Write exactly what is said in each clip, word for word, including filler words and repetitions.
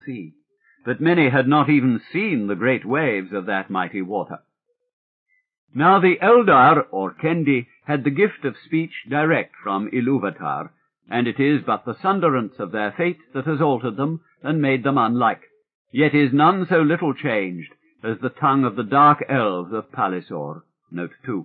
sea, but many had not even seen the great waves of that mighty water. Now the Eldar, or Kendi, had the gift of speech direct from Iluvatar, and it is but the sunderance of their fate that has altered them and made them unlike. Yet is none so little changed as the tongue of the dark elves of Palisor. Note two.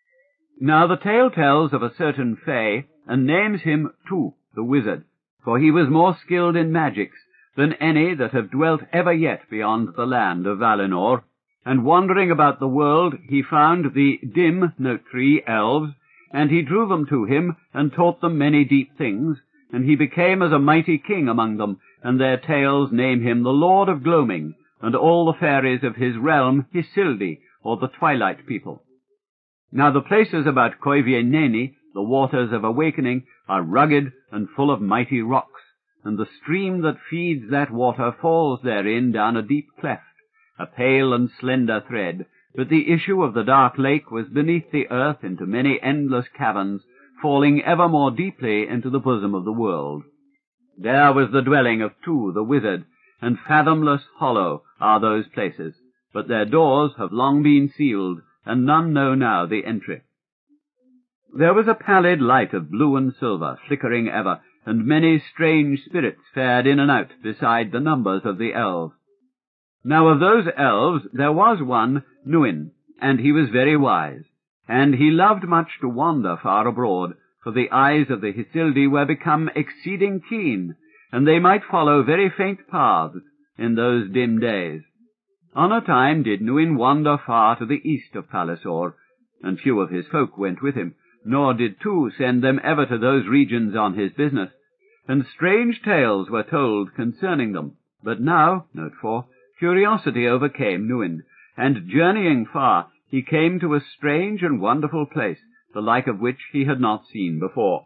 Now the tale tells of a certain Fay, and names him Tu, the wizard, for he was more skilled in magics than any that have dwelt ever yet beyond the land of Valinor, and wandering about the world he found the dim, note three, elves, and he drew them to him, and taught them many deep things, and he became as a mighty king among them, and their tales name him the Lord of Gloaming, and all the fairies of his realm Hysildi, or the Twilight people. Now the places about Koivieneni, the waters of awakening, are rugged and full of mighty rocks, and the stream that feeds that water falls therein down a deep cleft, a pale and slender thread, but the issue of the dark lake was beneath the earth into many endless caverns, falling ever more deeply into the bosom of the world. There was the dwelling of Tu the wizard, and fathomless hollow are those places, but their doors have long been sealed, and none know now the entry. There was a pallid light of blue and silver, flickering ever, and many strange spirits fared in and out beside the numbers of the elves. Now of those elves there was one, Nuin, and he was very wise, and he loved much to wander far abroad, for the eyes of the Hysildi were become exceeding keen, and they might follow very faint paths in those dim days. On a time did Nuin wander far to the east of Palisor, and few of his folk went with him, nor did Tu send them ever to those regions on his business, and strange tales were told concerning them. But now, note four, curiosity overcame Nuin, and journeying far, he came to a strange and wonderful place, the like of which he had not seen before.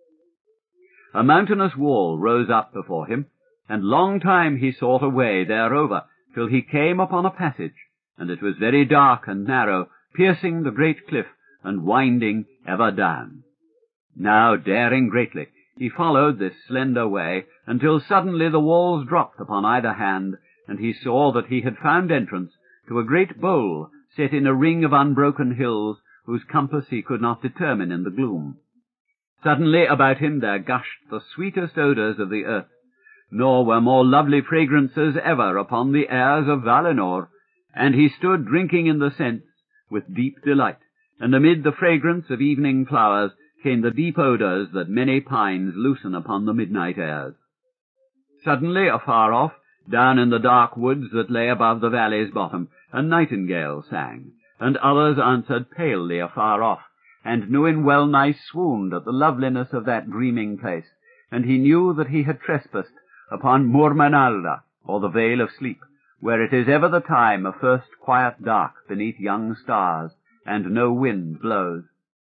A mountainous wall rose up before him, and long time he sought a way thereover, till he came upon a passage, and it was very dark and narrow, piercing the great cliff, and winding ever down. Now, daring greatly, he followed this slender way, until suddenly the walls dropped upon either hand, and he saw that he had found entrance to a great bowl set in a ring of unbroken hills, whose compass he could not determine in the gloom. Suddenly about him there gushed the sweetest odours of the earth, nor were more lovely fragrances ever upon the airs of Valinor, and he stood drinking in the scents with deep delight, and amid the fragrance of evening flowers came the deep odours that many pines loosen upon the midnight airs. Suddenly, afar off, down in the dark woods that lay above the valley's bottom, a nightingale sang, and others answered palely afar off, and Nuin well-nigh swooned at the loveliness of that dreaming place, and he knew that he had trespassed upon Murmanalda, or the Vale of Sleep, where it is ever the time of first quiet dark beneath young stars, and no wind blows.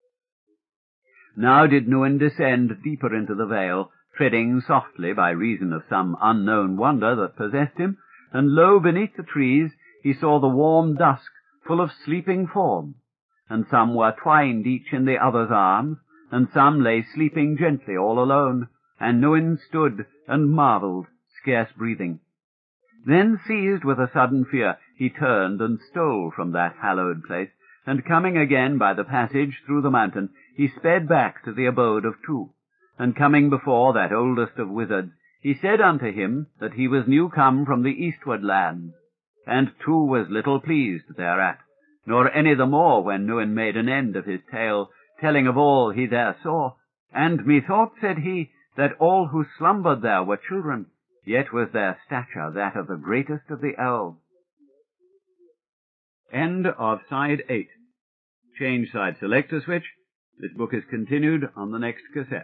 Now did Nuin descend deeper into the vale, treading softly by reason of some unknown wonder that possessed him, and lo, beneath the trees he saw the warm dusk full of sleeping forms, and some were twined each in the other's arms, and some lay sleeping gently all alone, and Nuin stood and marvelled, scarce breathing. Then, seized with a sudden fear, he turned and stole from that hallowed place, and coming again by the passage through the mountain, he sped back to the abode of Tu. And coming before that oldest of wizards, he said unto him that he was new come from the eastward lands. And Tu was little pleased thereat, nor any the more when Nuin made an end of his tale, telling of all he there saw. And methought, said he, that all who slumbered there were children, yet was their stature that of the greatest of the elves. End of side eight. Change side selector switch. This book is continued on the next cassette.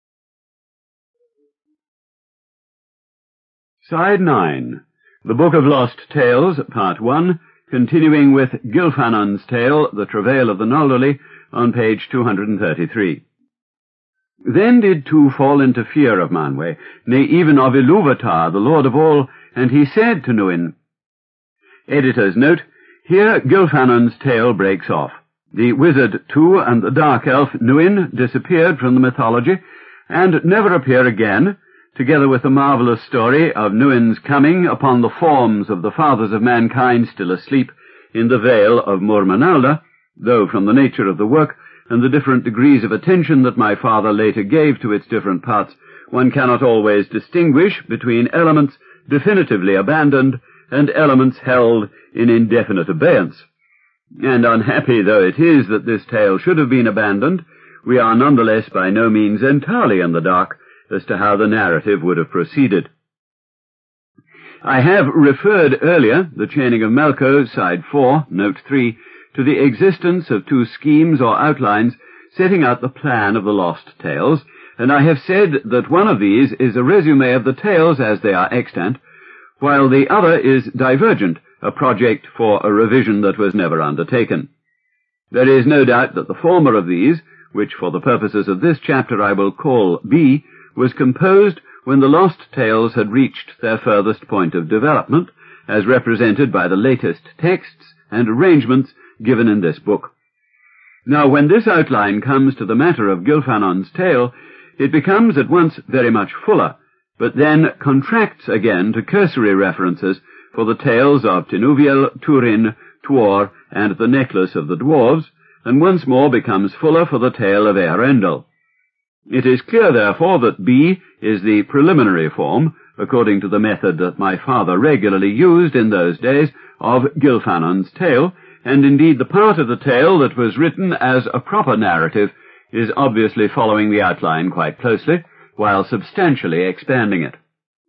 Side nine. The Book of Lost Tales, Part one, continuing with Gilfanon's tale, The Travail of the Noldorly, on page two hundred thirty-three. Then did Tu fall into fear of Manwë, nay, even of Iluvatar, the Lord of all, and he said to Nuin, Editor's note, here Gilfanon's tale breaks off. The wizard Tu and the dark elf Nuin disappeared from the mythology, and never appear again, together with the marvellous story of Nuin's coming upon the forms of the fathers of mankind still asleep in the vale of Murmanalda, though from the nature of the work and the different degrees of attention that my father later gave to its different parts, one cannot always distinguish between elements definitively abandoned and elements held in indefinite abeyance. And unhappy though it is that this tale should have been abandoned, we are nonetheless by no means entirely in the dark as to how the narrative would have proceeded. I have referred earlier, the Chaining of Melko, side four, note three, to the existence of two schemes or outlines setting out the plan of the lost tales, and I have said that one of these is a resume of the tales as they are extant, while the other is divergent, a project for a revision that was never undertaken. There is no doubt that the former of these, which for the purposes of this chapter I will call B, was composed when the lost tales had reached their furthest point of development, as represented by the latest texts and arrangements given in this book. Now, when this outline comes to the matter of Gilfanon's tale, it becomes at once very much fuller, but then contracts again to cursory references for the tales of Tinuviel, Turin, Tuor, and the necklace of the dwarves, and once more becomes fuller for the tale of Earendel. It is clear, therefore, that B is the preliminary form, according to the method that my father regularly used in those days, of Gilfanon's tale, and indeed the part of the tale that was written as a proper narrative is obviously following the outline quite closely, while substantially expanding it.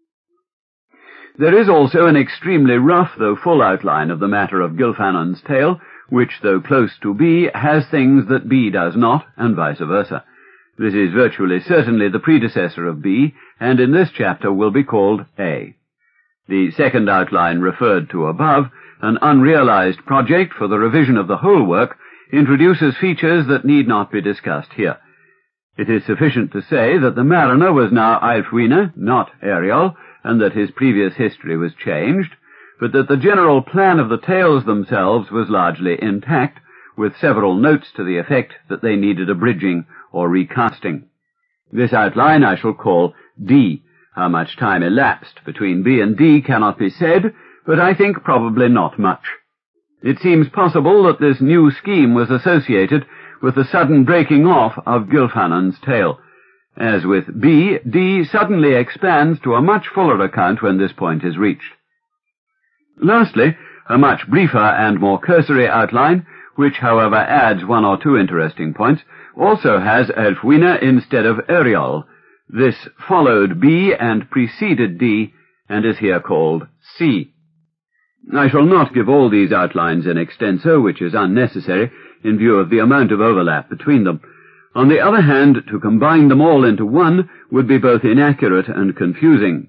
There is also an extremely rough though full outline of the matter of Gilfanon's tale, which, though close to B, has things that B does not, and vice versa. This is virtually certainly the predecessor of B, and in this chapter will be called A. The second outline referred to above, an unrealized project for the revision of the whole work, introduces features that need not be discussed here. It is sufficient to say that the mariner was now Aelfwine, not Ariel, and that his previous history was changed, but that the general plan of the tales themselves was largely intact, with several notes to the effect that they needed abridging or recasting. This outline I shall call D. How much time elapsed between B and D cannot be said, but I think probably not much. It seems possible that this new scheme was associated with the sudden breaking off of Gilfanon's tale. As with B, D suddenly expands to a much fuller account when this point is reached. Lastly, a much briefer and more cursory outline, which, however, adds one or two interesting points, also has Aelfwine instead of Ariel. This followed B and preceded D, and is here called C. I shall not give all these outlines in extenso, which is unnecessary, in view of the amount of overlap between them. On the other hand, to combine them all into one would be both inaccurate and confusing.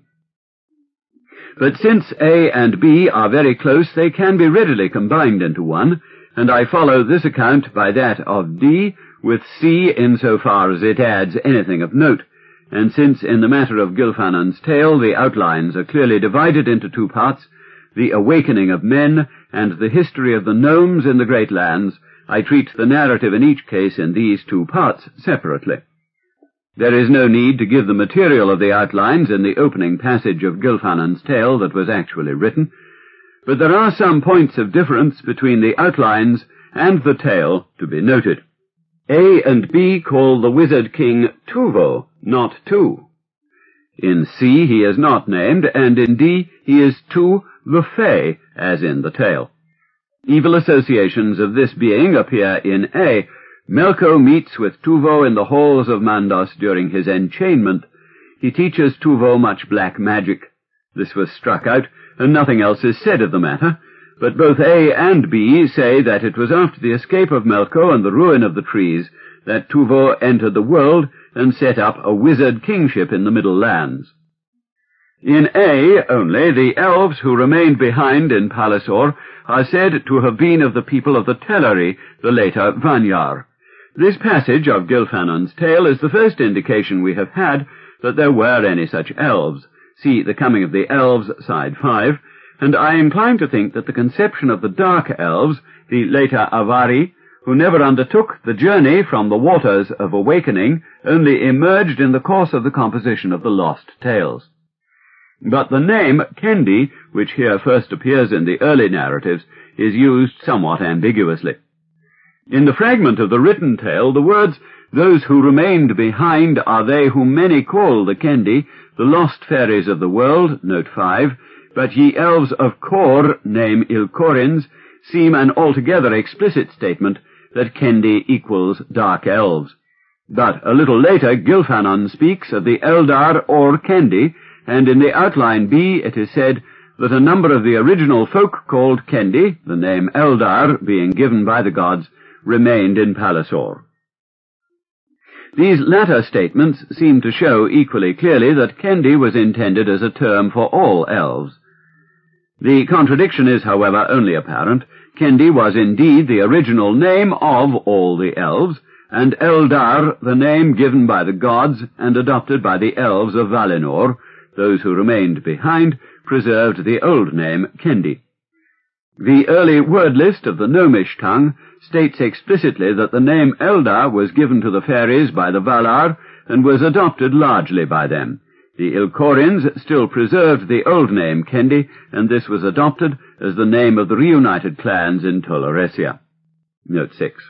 But since A and B are very close, they can be readily combined into one, and I follow this account by that of D, with C insofar as it adds anything of note, and since in the matter of Gilfanon's tale the outlines are clearly divided into two parts, the awakening of men and the history of the gnomes in the great lands, I treat the narrative in each case in these two parts separately. There is no need to give the material of the outlines in the opening passage of Gilfanon's tale that was actually written, but there are some points of difference between the outlines and the tale to be noted. A and B call the wizard king Tuvo, not Tu. In C he is not named, and in D he is Tu the Fae, as in the tale. Evil associations of this being appear in A. Melko meets with Tuvo in the halls of Mandos during his enchainment. He teaches Tuvo much black magic. This was struck out, and nothing else is said of the matter, but both A and B say that it was after the escape of Melko and the ruin of the trees that Tuvo entered the world and set up a wizard kingship in the Middle Lands. In A only, the elves who remained behind in Palliser are said to have been of the people of the Teleri, the later Vanyar. This passage of Gilfanon's tale is the first indication we have had that there were any such elves. See The Coming of the Elves, side five, and I incline to think that the conception of the Dark Elves, the later Avari, who never undertook the journey from the waters of awakening, only emerged in the course of the composition of the lost tales. But the name Kendi, which here first appears in the early narratives, is used somewhat ambiguously. In the fragment of the written tale, the words, "Those who remained behind are they whom many call the Kendi, the lost fairies of the world," note five, "but ye elves of Kor, name Ilkorins," seem an altogether explicit statement that Kendi equals dark elves. But a little later, Gilfanon speaks of the Eldar or Kendi, and in the outline B it is said that a number of the original folk called Kendi, the name Eldar being given by the gods, remained in Pallasor. These latter statements seem to show equally clearly that Kendi was intended as a term for all elves. The contradiction is, however, only apparent. Kendi was indeed the original name of all the elves, and Eldar the name given by the gods and adopted by the elves of Valinor. Those who remained behind preserved the old name Kendi. The early word list of the Gnomish tongue states explicitly that the name Eldar was given to the fairies by the Valar and was adopted largely by them. The Ilkorins still preserved the old name Kendi, and this was adopted as the name of the reunited clans in Toloresia. Note six.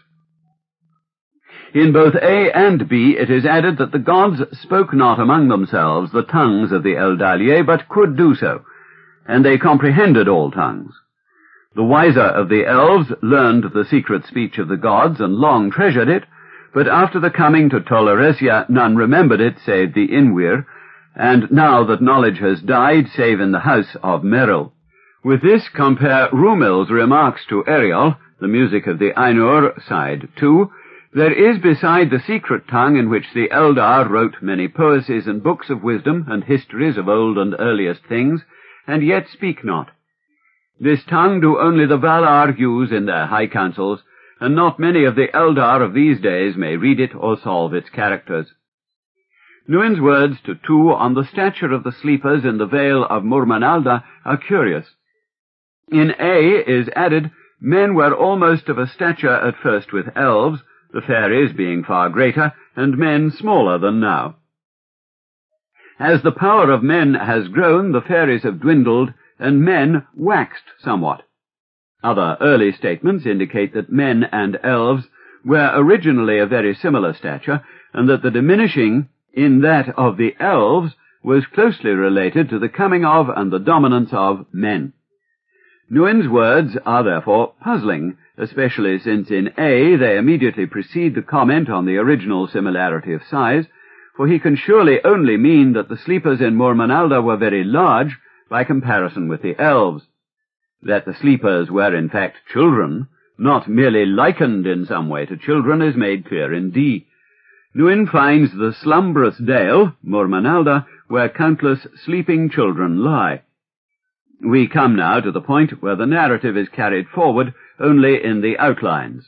In both A and B it is added that the gods spoke not among themselves the tongues of the Eldalie, but could do so, and they comprehended all tongues. The wiser of the elves learned the secret speech of the gods and long treasured it, but after the coming to Toloresia none remembered it save the Inwyr, and now that knowledge has died save in the house of Meril. With this compare Rumil's remarks to Eriol, the music of the Ainur, side two. There is beside the secret tongue in which the Eldar wrote many poesies and books of wisdom and histories of old and earliest things, and yet speak not. This tongue do only the Valar use in their high councils, and not many of the Eldar of these days may read it or solve its characters. Nuin's words to two on the stature of the sleepers in the vale of Murmanalda are curious. In A is added, men were almost of a stature at first with elves, the fairies being far greater, and men smaller than now. As the power of men has grown, the fairies have dwindled, and men waxed somewhat. Other early statements indicate that men and elves were originally of very similar stature, and that the diminishing in that of the elves was closely related to the coming of and the dominance of men. Nuin's words are therefore puzzling, especially since in A they immediately precede the comment on the original similarity of size, for he can surely only mean that the sleepers in Murmanalda were very large by comparison with the elves. That the sleepers were in fact children, not merely likened in some way to children, is made clear in D. Nuin finds the slumbrous dale, Murmanalda, where countless sleeping children lie. We come now to the point where the narrative is carried forward only in the outlines.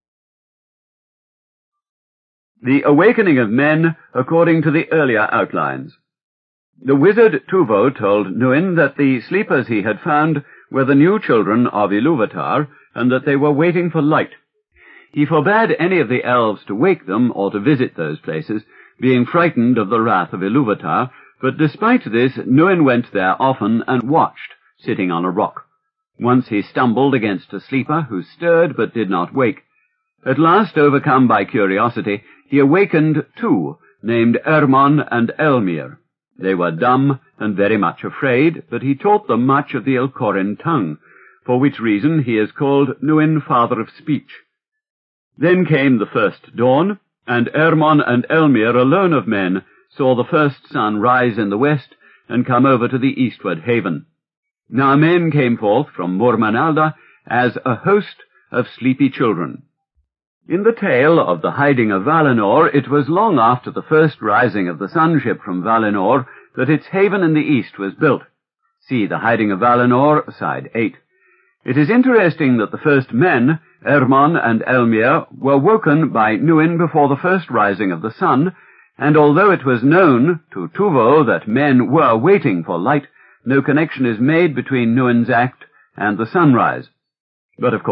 The awakening of men according to the earlier outlines. The wizard Tuvo told Nuin that the sleepers he had found were the new children of Iluvatar, and that they were waiting for light. He forbade any of the elves to wake them or to visit those places, being frightened of the wrath of Iluvatar, but despite this Nuin went there often and watched, sitting on a rock. Once he stumbled against a sleeper who stirred but did not wake. At last, overcome by curiosity, he awakened two, named Ermon and Elmir. They were dumb and very much afraid, but he taught them much of the Elkorin tongue, for which reason he is called Nuin, Father of Speech. Then came the first dawn, and Ermon and Elmir, alone of men, saw the first sun rise in the west and come over to the eastward haven. Now men came forth from Murmanalda as a host of sleepy children. In the tale of the hiding of Valinor, it was long after the first rising of the sunship from Valinor that its haven in the east was built. See the hiding of Valinor, side eight. It is interesting that the first men, Ermon and Elmir, were woken by Nuin before the first rising of the sun, and although it was known to Tuvo that men were waiting for light, no connection is made between Nuin's act and the sunrise. But, of course,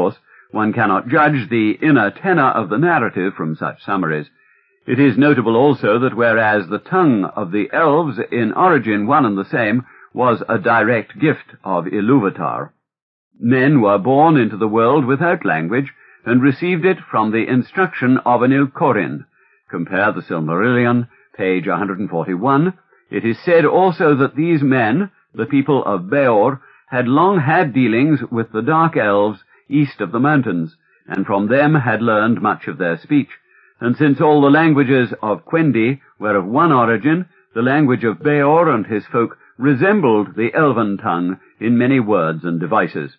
One cannot judge the inner tenor of the narrative from such summaries. It is notable also that whereas the tongue of the elves, in origin one and the same, was a direct gift of Ilúvatar, men were born into the world without language and received it from the instruction of an Ilkorin. Compare the Silmarillion, page one hundred forty-one. It is said also that these men, the people of Beor, had long had dealings with the dark elves east of the mountains, and from them had learned much of their speech. And since all the languages of Quendi were of one origin, the language of Beor and his folk resembled the elven tongue in many words and devices.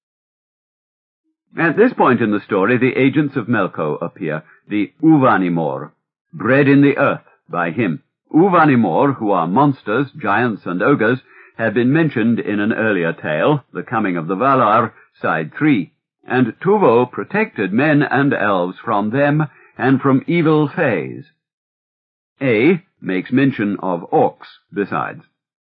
At this point in the story, the agents of Melko appear, the Uvanimor, bred in the earth by him. Uvanimor, who are monsters, giants, and ogres, have been mentioned in an earlier tale, The Coming of the Valar, side three, and Tuvo protected men and elves from them and from evil fays. A makes mention of orcs besides.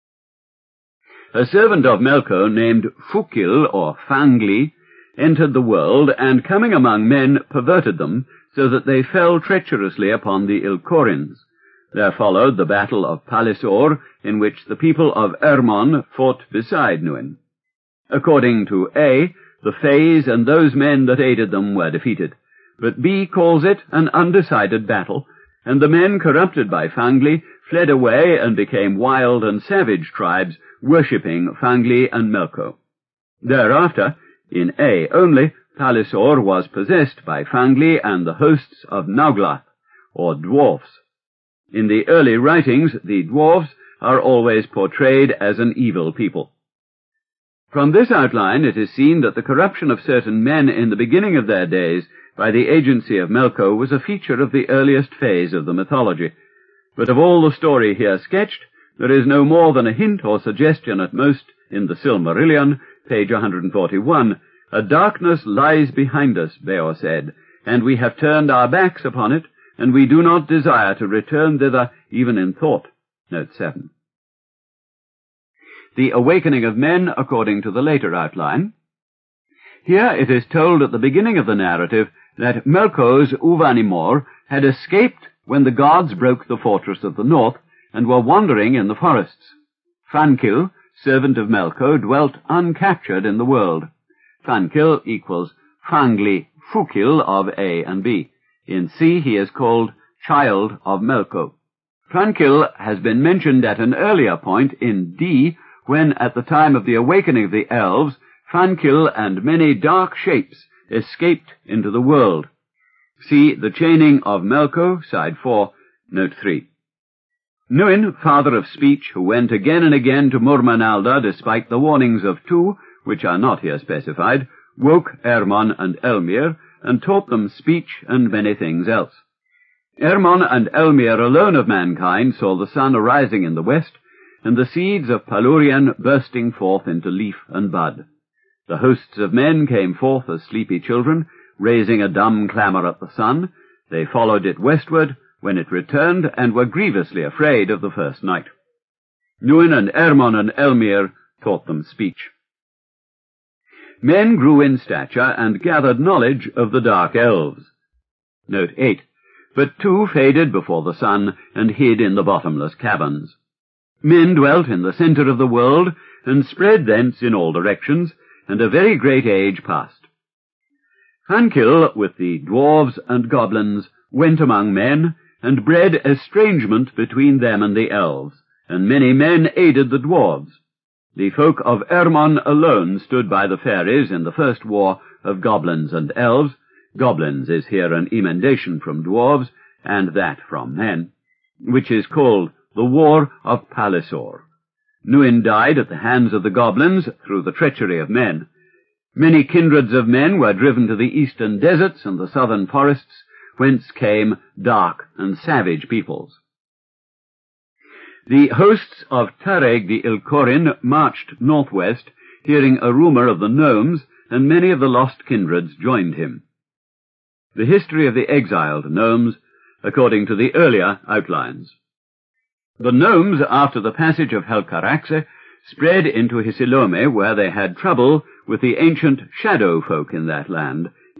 A servant of Melko named Fukil, or Fangli, entered the world, and coming among men perverted them, so that they fell treacherously upon the Ilkorins. There followed the battle of Palisor, in which the people of Ermon fought beside Nuin. According to A, the Fays and those men that aided them were defeated, but B calls it an undecided battle, and the men corrupted by Fangli fled away and became wild and savage tribes, worshipping Fangli and Melko. Thereafter, in A only, Palisor was possessed by Fangli and the hosts of Nauglath, or dwarfs. In the early writings, the dwarfs are always portrayed as an evil people. From this outline it is seen that the corruption of certain men in the beginning of their days by the agency of Melko was a feature of the earliest phase of the mythology. But of all the story here sketched, there is no more than a hint or suggestion at most in the Silmarillion, page one hundred forty-one. A darkness lies behind us, Beor said, and we have turned our backs upon it, and we do not desire to return thither even in thought. Note seven. The awakening of men according to the later outline. Here it is told at the beginning of the narrative that Melko's Uvanimor had escaped when the gods broke the fortress of the north and were wandering in the forests. Fankil, servant of Melko, dwelt uncaptured in the world. Fankil equals Fangli Fukil of A and B. In C he is called Child of Melko. Fankil has been mentioned at an earlier point in D, when at the time of the awakening of the elves, Fankil and many dark shapes escaped into the world. See The Chaining of Melko, side four, note three. Nuin, father of speech, who went again and again to Murmanalda despite the warnings of Tu, which are not here specified, woke Ermon and Elmir, and taught them speech and many things else. Ermon and Elmir alone of mankind saw the sun arising in the west, and the seeds of Palurian bursting forth into leaf and bud. The hosts of men came forth as sleepy children, raising a dumb clamour at the sun. They followed it westward, when it returned, and were grievously afraid of the first night. Nuin and Ermon and Elmir taught them speech. Men grew in stature and gathered knowledge of the dark elves. Note eight. But two faded before the sun and hid in the bottomless caverns. Men dwelt in the centre of the world, and spread thence in all directions, and a very great age passed. Fankil, with the dwarves and goblins, went among men, and bred estrangement between them and the elves, and many men aided the dwarves. The folk of Ermon alone stood by the fairies in the first war of goblins and elves. Goblins is here an emendation from dwarves, and that from men, which is called the War of Palisor. Nuin died at the hands of the goblins through the treachery of men. Many kindreds of men were driven to the eastern deserts and the southern forests, whence came dark and savage peoples. The hosts of Tareg the Ilkorin marched northwest, hearing a rumour of the gnomes, and many of the lost kindreds joined him. The history of the exiled gnomes, according to the earlier outlines. The gnomes, after the passage of Helcaraxe, spread into Hisilome, where they had trouble with the ancient shadow folk in that land,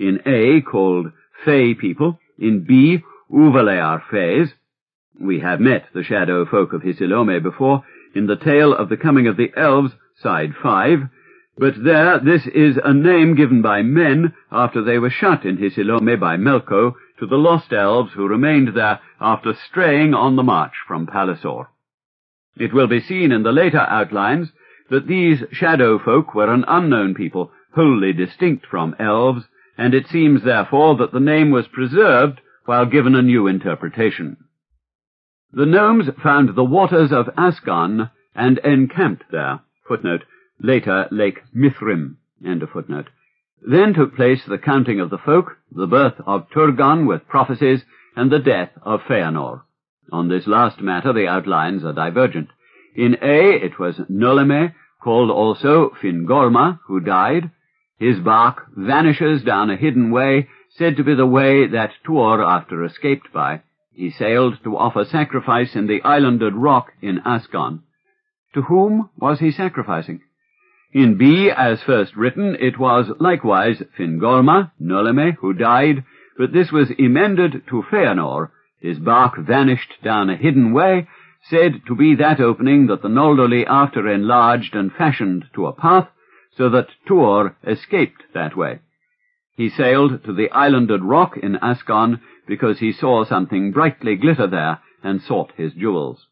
in A, called Fey people, in B, Uvalear Fays. We have met the shadow folk of Hisilome before, in the tale of the coming of the elves, side five, but there this is a name given by men after they were shut in Hisilome by Melko to the lost elves who remained there after straying on the march from Palliser. It will be seen in the later outlines that these shadow folk were an unknown people, wholly distinct from elves, and it seems therefore that the name was preserved while given a new interpretation. The gnomes found the waters of Ascan and encamped there. Footnote, later Lake Mithrim. End of footnote. Then took place the counting of the folk, the birth of Turgon with prophecies, and the death of Feanor. On this last matter the outlines are divergent. In A it was Noleme, called also Fingolma, who died. His bark vanishes down a hidden way, said to be the way that Tuor after escaped by. He sailed to offer sacrifice in the islanded rock in Ascan. To whom was he sacrificing? In B, as first written, it was likewise Fingolma, Noleme, who died, but this was emended to Feanor. His bark vanished down a hidden way, said to be that opening that the Noldoli after enlarged and fashioned to a path, so that Tuor escaped that way. He sailed to the islanded rock in Ascan because he saw something brightly glitter there and sought his jewels.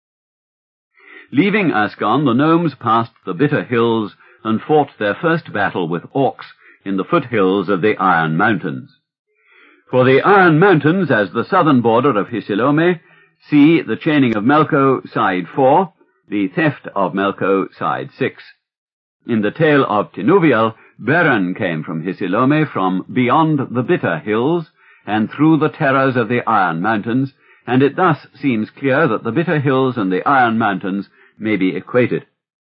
Leaving Ascan, the gnomes passed the bitter hills and fought their first battle with orcs in the foothills of the Iron Mountains. For the Iron Mountains, as the southern border of Hisilome, see the chaining of Melko, side four, the theft of Melko, side six. In the tale of Tinuviel, Beren came from Hisilome from beyond the bitter hills and through the terrors of the Iron Mountains, and it thus seems clear that the bitter hills and the Iron Mountains may be equated.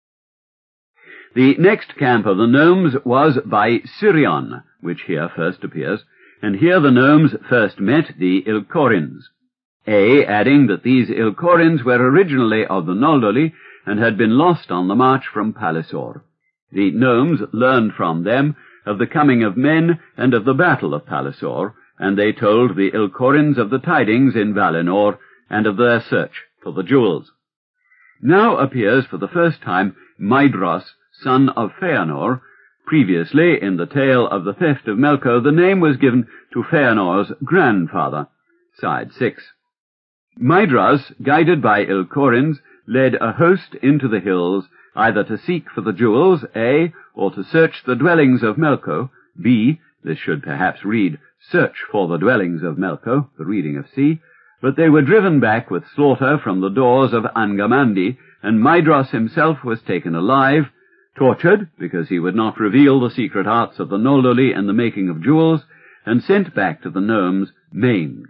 The next camp of the gnomes was by Sirion, which here first appears, and here the gnomes first met the Ilkorins. A, adding that these Ilkorins were originally of the Noldoli and had been lost on the march from Palliser. The gnomes learned from them of the coming of men and of the battle of Palliser, and they told the Ilkorins of the tidings in Valinor and of their search for the jewels. Now appears for the first time Maedhros, son of Feanor. Previously, in the tale of the theft of Melko, the name was given to Feanor's grandfather. Side six. Maedhros, guided by Ilkorins, led a host into the hills, either to seek for the jewels, A, or to search the dwellings of Melko, B, this should perhaps read, search for the dwellings of Melko, the reading of C, but they were driven back with slaughter from the doors of Angamandi, and Maedhros himself was taken alive, tortured, because he would not reveal the secret arts of the Noldoli and the making of jewels, and sent back to the gnomes, maimed.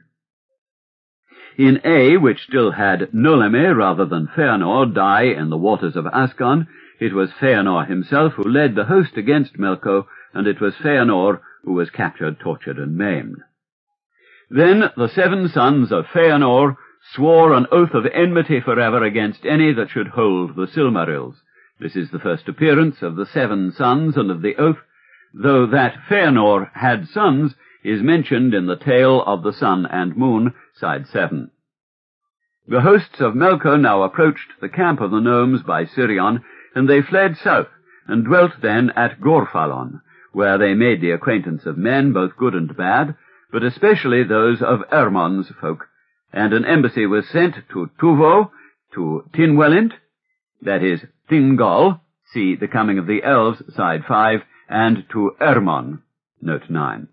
In A, which still had Noleme rather than Feanor die in the waters of Ascan, it was Feanor himself who led the host against Melko, and it was Feanor who was captured, tortured, and maimed. Then the seven sons of Feanor swore an oath of enmity forever against any that should hold the Silmarils. This is the first appearance of the seven sons and of the oath, though that Feanor had sons is mentioned in the tale of the sun and moon, side seven. The hosts of Melko now approached the camp of the gnomes by Sirion, and they fled south, and dwelt then at Gorfalon, where they made the acquaintance of men, both good and bad, but especially those of Ermon's folk, and an embassy was sent to Tuvo, to Tinwelint, that is, Thingol, see The Coming of the Elves, side five, and to Ermon, note nine.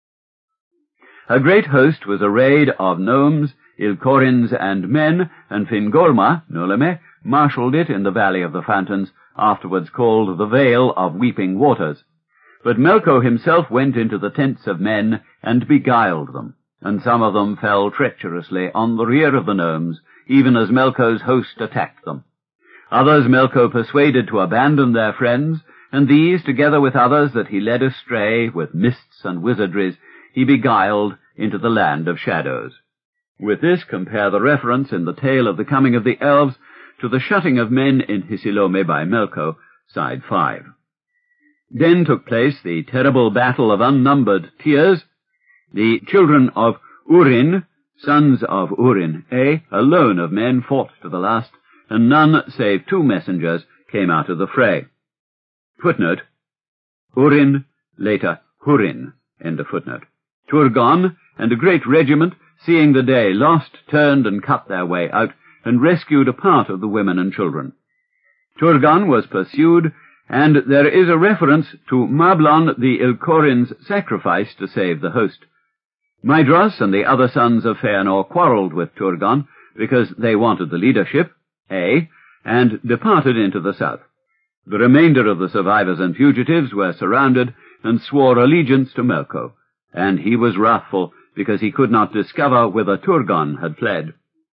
A great host was arrayed of gnomes, Ilkorins, and men, and Fingolma, Noleme, marshalled it in the Valley of the Fountains, afterwards called the Vale of Weeping Waters. But Melko himself went into the tents of men and beguiled them, and some of them fell treacherously on the rear of the gnomes, even as Melko's host attacked them. Others Melko persuaded to abandon their friends, and these, together with others that he led astray with mists and wizardries, he beguiled into the land of shadows. With this compare the reference in the tale of the coming of the elves to the shutting of men in Hisilome by Melko, side five. Then took place the terrible battle of unnumbered tears. The children of Urin, sons of Urin, eh, alone of men fought to the last, and none save two messengers came out of the fray. Footnote, Urin, later Hurin, end of footnote. Turgon and a great regiment, seeing the day lost, turned and cut their way out, and rescued a part of the women and children. Turgon was pursued, and there is a reference to Mablon the Ilkorin's sacrifice to save the host. Maedhros and the other sons of Feanor quarrelled with Turgon, because they wanted the leadership, A, and departed into the south. The remainder of the survivors and fugitives were surrounded, and swore allegiance to Melko, and he was wrathful, because he could not discover whither Turgon had fled.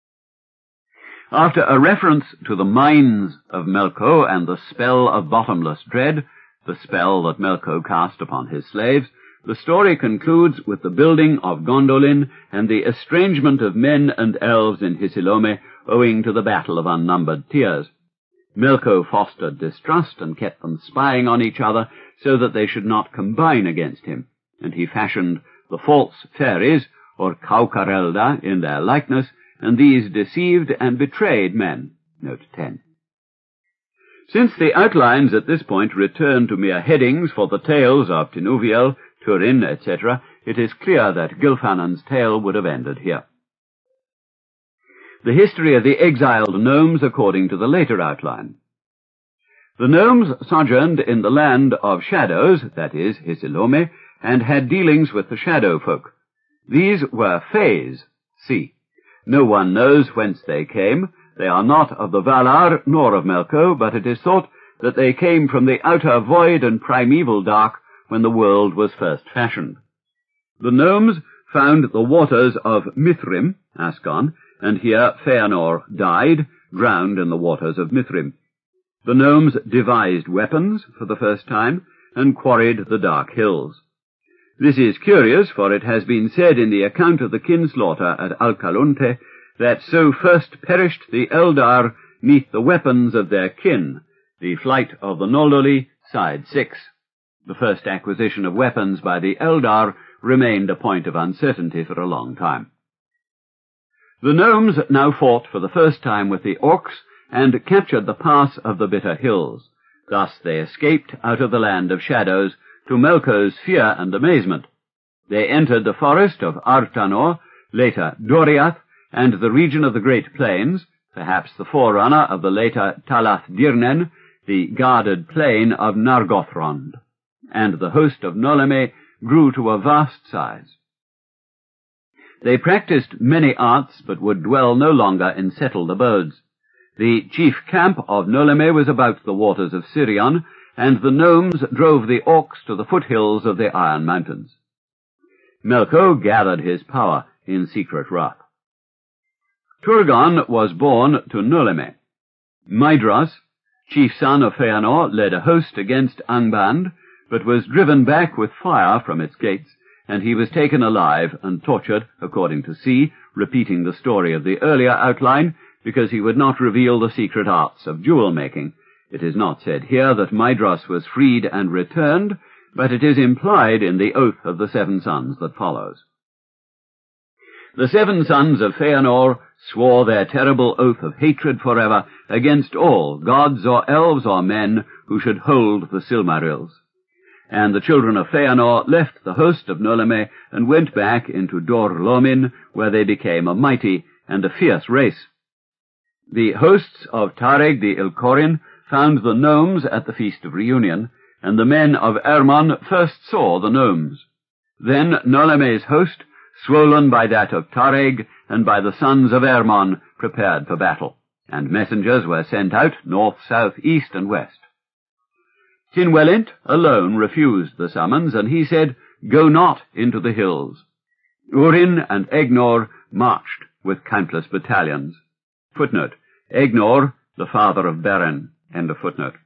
After a reference to the mines of Melko and the spell of bottomless dread, the spell that Melko cast upon his slaves, the story concludes with the building of Gondolin and the estrangement of men and elves in Hisilome owing to the battle of unnumbered tears. Melko fostered distrust and kept them spying on each other so that they should not combine against him, and he fashioned the false fairies, or Kaukarelda, in their likeness, and these deceived and betrayed men. Note ten. Since the outlines at this point return to mere headings for the tales of Tinuviel, Turin, et cetera, it is clear that Gilfanon's tale would have ended here. The history of the exiled gnomes according to the later outline. The gnomes sojourned in the land of shadows, that is, Hisilome, and had dealings with the shadow folk. These were fays, see. No one knows whence they came. They are not of the Valar nor of Melko, but it is thought that they came from the outer void and primeval dark when the world was first fashioned. The gnomes found the waters of Mithrim, Ascon, and here Feanor died, drowned in the waters of Mithrim. The gnomes devised weapons for the first time, and quarried the dark hills. This is curious, for it has been said in the account of the kinslaughter at Alcalunte that so first perished the Eldar neath the weapons of their kin, the flight of the Noldoli, side six. The first acquisition of weapons by the Eldar remained a point of uncertainty for a long time. The gnomes now fought for the first time with the orcs, and captured the pass of the Bitter Hills. Thus they escaped out of the land of shadows, to Melko's fear and amazement. They entered the forest of Artanor, later Doriath, and the region of the Great Plains, perhaps the forerunner of the later Talath Dirnen, the guarded plain of Nargothrond, and the host of Noleme grew to a vast size. They practiced many arts, but would dwell no longer in settled abodes. The chief camp of Noleme was about the waters of Sirion, and the gnomes drove the orcs to the foothills of the Iron Mountains. Melko gathered his power in secret wrath. Turgon was born to Noleme. Maedhros, chief son of Feanor, led a host against Angband, but was driven back with fire from its gates, and he was taken alive and tortured, according to See, repeating the story of the earlier outline, because he would not reveal the secret arts of jewel-making. It is not said here that Maedhros was freed and returned, but it is implied in the oath of the seven sons that follows. The seven sons of Feanor swore their terrible oath of hatred forever against all, gods or elves or men, who should hold the Silmarils. And the children of Feanor left the host of Noleme and went back into Dor-Lomin, where they became a mighty and a fierce race. The hosts of Tareg the Ilkorin found the gnomes at the Feast of Reunion, and the men of Ermon first saw the gnomes. Then Noleme's host, swollen by that of Tareg and by the sons of Ermon, prepared for battle, and messengers were sent out north, south, east, and west. Tinwelint alone refused the summons, and he said, "Go not into the hills." Urin and Egnor marched with countless battalions. Footnote, Egnor, the father of Beren. End of footnote.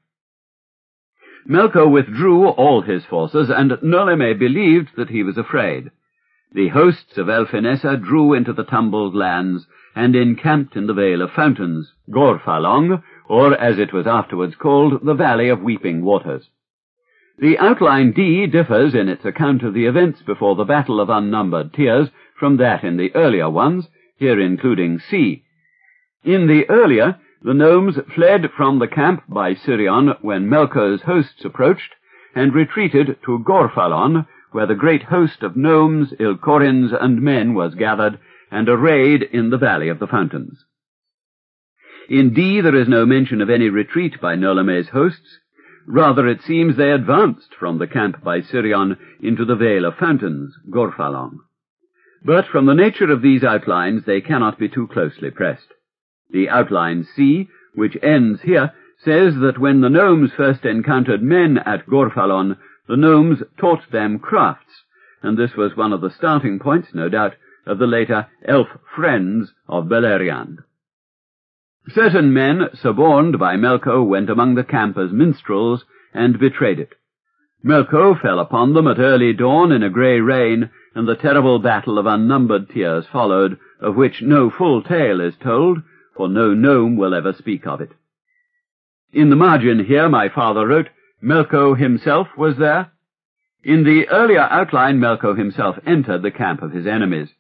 Melko withdrew all his forces, and Noleme believed that he was afraid. The hosts of Elfinessa drew into the tumbled lands, and encamped in the Vale of Fountains, Gorfalong, or, as it was afterwards called, the Valley of Weeping Waters. The outline D differs in its account of the events before the Battle of Unnumbered Tears from that in the earlier ones, here including C. In the earlier, the gnomes fled from the camp by Sirion when Melkor's hosts approached, and retreated to Gorfalon, where the great host of gnomes, Ilkorins, and men was gathered, and arrayed in the Valley of the Fountains. In D there is no mention of any retreat by Nolame's hosts. Rather it seems they advanced from the camp by Sirion into the Vale of Fountains, Gorfalon. But from the nature of these outlines they cannot be too closely pressed. The outline C, which ends here, says that when the gnomes first encountered men at Gorfalon, the gnomes taught them crafts, and this was one of the starting points, no doubt, of the later elf friends of Beleriand. Certain men, suborned by Melko, went among the camp as minstrels, and betrayed it. Melko fell upon them at early dawn in a grey rain, and the terrible battle of Unnumbered Tears followed, of which no full tale is told, for no gnome will ever speak of it. In the margin here my father wrote, Melko himself was there. In the earlier outline, Melko himself entered the camp of his enemies.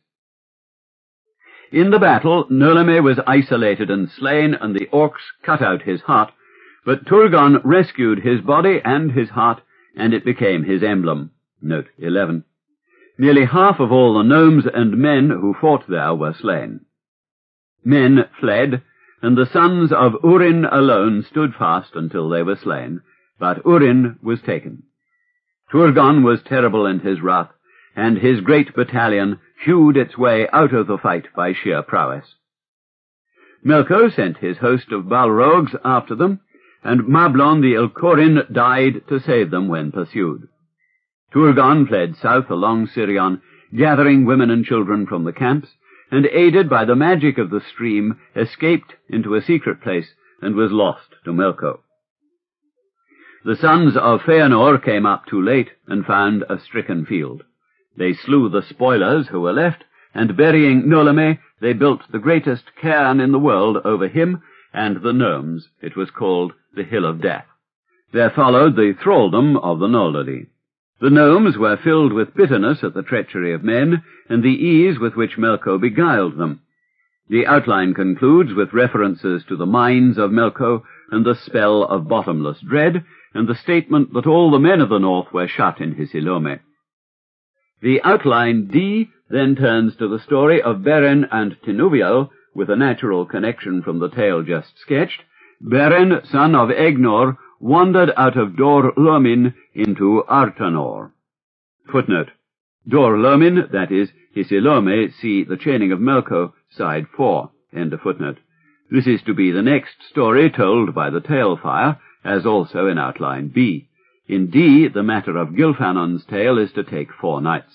In the battle, Nolame was isolated and slain, and the orcs cut out his heart, but Turgon rescued his body and his heart, and it became his emblem. Note eleven. Nearly half of all the gnomes and men who fought there were slain. Men fled, and the sons of Urin alone stood fast until they were slain, but Urin was taken. Turgon was terrible in his wrath, and his great battalion hewed its way out of the fight by sheer prowess. Melko sent his host of Balrogs after them, and Mablon the Ilkorin died to save them when pursued. Turgon fled south along Sirion, gathering women and children from the camps, and aided by the magic of the stream, escaped into a secret place, and was lost to Melko. The sons of Feanor came up too late, and found a stricken field. They slew the spoilers who were left, and burying Nolame, they built the greatest cairn in the world over him and the gnomes. It was called the Hill of Death. There followed the thraldom of the Noldali. The gnomes were filled with bitterness at the treachery of men, and the ease with which Melko beguiled them. The outline concludes with references to the mines of Melko and the spell of bottomless dread, and the statement that all the men of the north were shut in Hisilome. The outline D then turns to the story of Beren and Tinuviel, with a natural connection from the tale just sketched. Beren, son of Egnor, wandered out of Dor Lomin into Artanor. Footnote. Dor Lomin, that is, Hisilome, see The Chaining of Melko, side four. End of footnote. This is to be the next story told by the Talefire, as also in outline B. In D, the matter of Gilfanon's tale is to take four nights.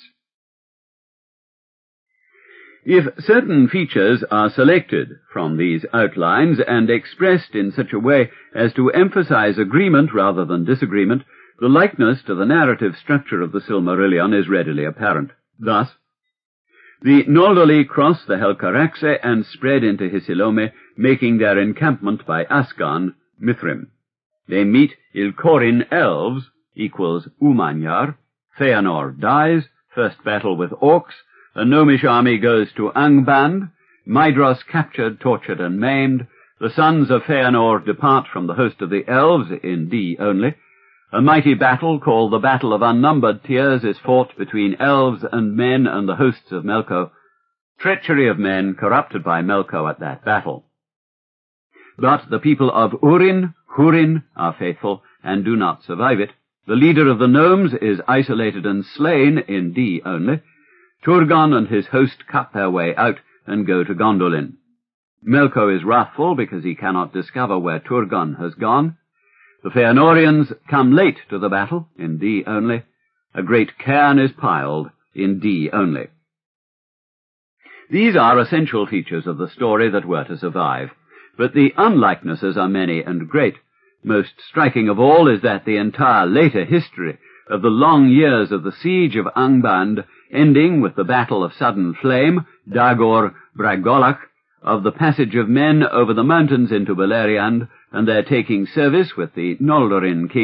If certain features are selected from these outlines and expressed in such a way as to emphasize agreement rather than disagreement, the likeness to the narrative structure of the Silmarillion is readily apparent. Thus, the Noldali cross the Helcaraxe and spread into Hisilome, making their encampment by Asgan, Mithrim. They meet Ilkorin elves, equals Umanyar. Feanor dies, first battle with orcs. A gnomish army goes to Angband. Maedhros captured, tortured, and maimed. The sons of Feanor depart from the host of the elves, in D only. A mighty battle, called the Battle of Unnumbered Tears, is fought between elves and men and the hosts of Melko. Treachery of men corrupted by Melko at that battle. But the people of Urin, Hurin, are faithful and do not survive it. The leader of the gnomes is isolated and slain, in D only. Turgon and his host cut their way out and go to Gondolin. Melko is wrathful because he cannot discover where Turgon has gone. The Feanorians come late to the battle, in D only. A great cairn is piled, in D only. These are essential features of the story that were to survive, but the unlikenesses are many and great. Most striking of all is that the entire later history of the long years of the siege of Angband, ending with the battle of sudden flame, Dagor Bragolach, of the passage of men over the mountains into Beleriand, and their taking service with the Noldorin kings,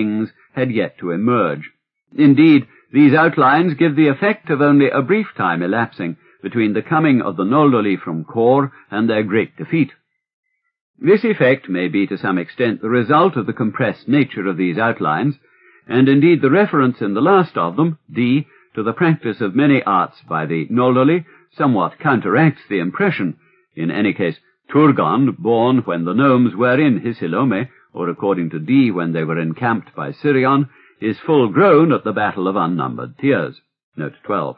had yet to emerge. Indeed, these outlines give the effect of only a brief time elapsing between the coming of the Noldoli from Kor and their great defeat. This effect may be to some extent the result of the compressed nature of these outlines, and indeed the reference in the last of them, D, to the practice of many arts by the Noldoli, somewhat counteracts the impression. In any case, Turgon, born when the gnomes were in Hisilome, or according to D, when they were encamped by Sirion, is full grown at the Battle of Unnumbered Tears. Note twelve.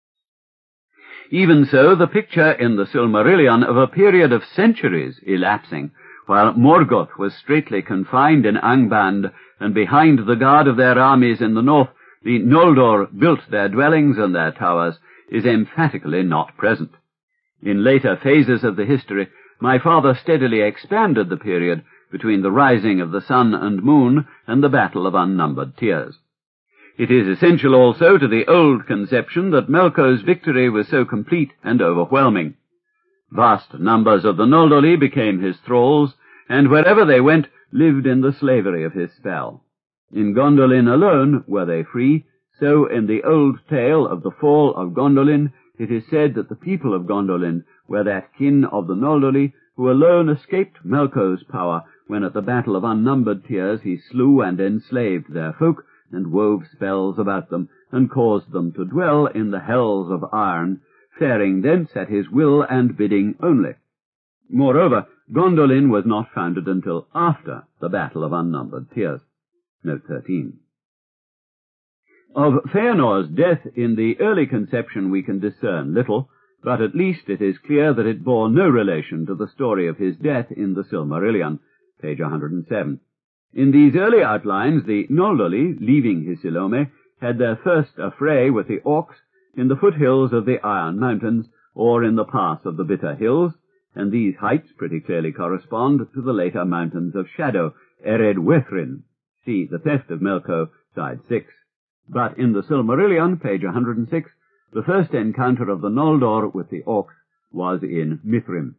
Even so, the picture in the Silmarillion of a period of centuries elapsing, while Morgoth was straitly confined in Angband, and behind the guard of their armies in the north, the Noldor built their dwellings and their towers, is emphatically not present. In later phases of the history, my father steadily expanded the period between the rising of the sun and moon and the Battle of Unnumbered Tears. It is essential also to the old conception that Melkor's victory was so complete and overwhelming. Vast numbers of the Noldoli became his thralls, and wherever they went lived in the slavery of his spell. In Gondolin alone were they free, so in the old tale of the fall of Gondolin it is said that the people of Gondolin were that kin of the Noldoli who alone escaped Melkor's power when at the Battle of Unnumbered Tears he slew and enslaved their folk, and wove spells about them, and caused them to dwell in the hells of iron, faring thence at his will and bidding only. Moreover, Gondolin was not founded until after the Battle of Unnumbered Tears. Note thirteen. Of Feanor's death in the early conception we can discern little, but at least it is clear that it bore no relation to the story of his death in the Silmarillion, page one hundred seven. In these early outlines, the Noldoli, leaving Hisilome, had their first affray with the Orcs in the foothills of the Iron Mountains, or in the pass of the Bitter Hills, and these heights pretty clearly correspond to the later mountains of shadow, Ered Wethrin. See The Theft of Melkor, side six. But in the Silmarillion, page one hundred six, the first encounter of the Noldor with the Orcs was in Mithrim.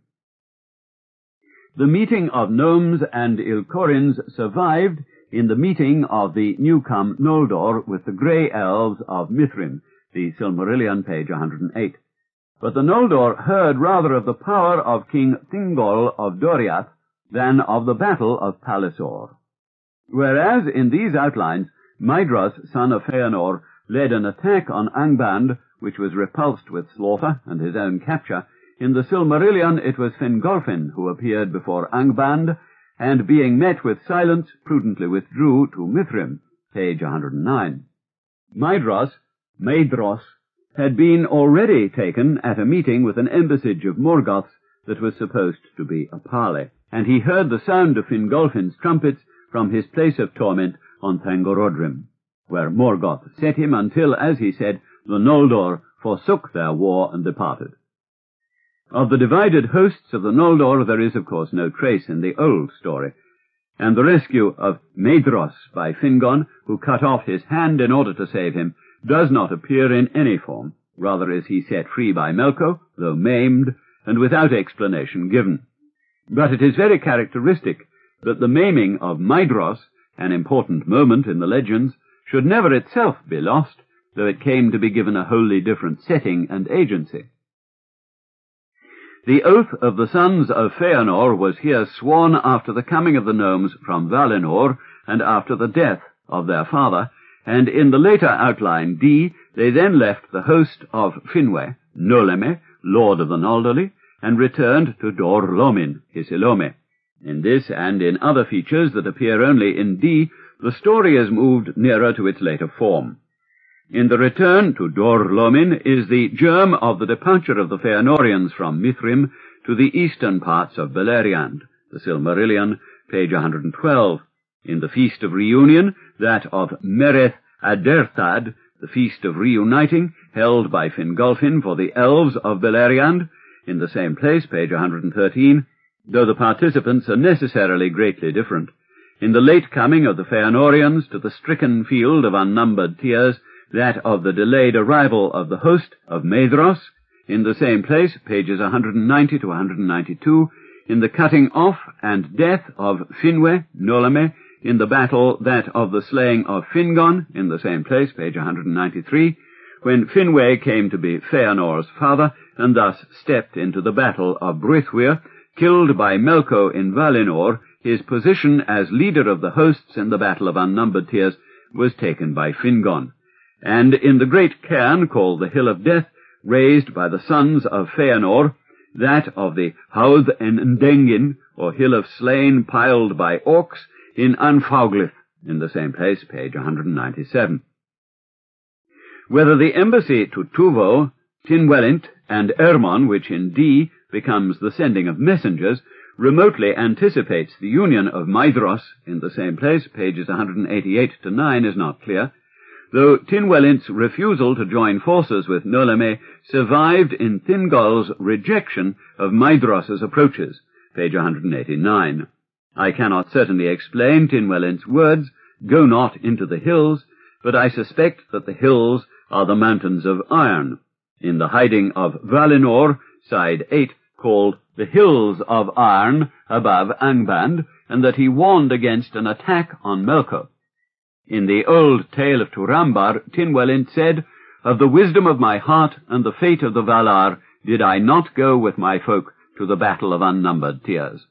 The meeting of gnomes and Ilkorins survived in the meeting of the new-come Noldor with the grey elves of Mithrim, the Silmarillion, page one hundred eight. But the Noldor heard rather of the power of King Thingol of Doriath than of the battle of Pallisor. Whereas in these outlines, Maedhros, son of Feanor, led an attack on Angband, which was repulsed with slaughter and his own capture, in the Silmarillion it was Fingolfin who appeared before Angband, and being met with silence, prudently withdrew to Mithrim, page one hundred nine. Maedhros, Maedhros, had been already taken at a meeting with an embassage of Morgoth's that was supposed to be a parley, and he heard the sound of Fingolfin's trumpets from his place of torment on Thangorodrim, where Morgoth set him until, as he said, the Noldor forsook their war and departed. Of the divided hosts of the Noldor there is, of course, no trace in the old story, and the rescue of Maedhros by Fingon, who cut off his hand in order to save him, does not appear in any form. Rather is he set free by Melkor, though maimed, and without explanation given. But it is very characteristic that the maiming of Maedhros, an important moment in the legends, should never itself be lost, though it came to be given a wholly different setting and agency. The oath of the sons of Feanor was here sworn after the coming of the gnomes from Valinor, and after the death of their father, and in the later outline D, they then left the host of Finwë, Noleme, lord of the Noldoli, and returned to Dor Lomin, Hisilome. In this and in other features that appear only in D, the story is moved nearer to its later form. In the return to Dor Lomin is the germ of the departure of the Feanorians from Mithrim to the eastern parts of Beleriand, the Silmarillion, page one hundred twelve. In the Feast of Reunion, that of Mereth Aderthad, the Feast of Reuniting, held by Fingolfin for the elves of Beleriand, in the same place, page one hundred thirteen, though the participants are necessarily greatly different. In the late coming of the Feanorians to the stricken field of Unnumbered Tears, that of the delayed arrival of the host of Maedhros, in the same place, pages one hundred ninety to one hundred ninety-two, in the cutting off and death of Finwë, Noleme, in the battle that of the slaying of Fingon, in the same place, page one hundred ninety-three, when Finwë came to be Fëanor's father, and thus stepped into the battle of Brythwyr, killed by Melko in Valinor, his position as leader of the hosts in the battle of Unnumbered Tears was taken by Fingon. And in the great cairn called the Hill of Death, raised by the sons of Fëanor, that of the Hauth en Ndengin, or Hill of Slain piled by orcs, in Anfauglith, in the same place, page one hundred ninety-seven. Whether the embassy to Tuvo, Tynwellint, and Ermon, which in D becomes the sending of messengers, remotely anticipates the union of Maedhros, in the same place, pages one hundred eighty-eight to nine, is not clear, though Tynwellint's refusal to join forces with Noleme survived in Thingol's rejection of Maedhros's approaches, page one hundred eighty-nine. I cannot certainly explain Tynwellint's words, "Go not into the hills," but I suspect that the hills are the mountains of iron, in the hiding of Valinor, side eight, called the Hills of Iron above Angband, and that he warned against an attack on Melko. In the old tale of Turambar, Tynwellint said, "Of the wisdom of my heart and the fate of the Valar did I not go with my folk to the battle of Unnumbered Tears."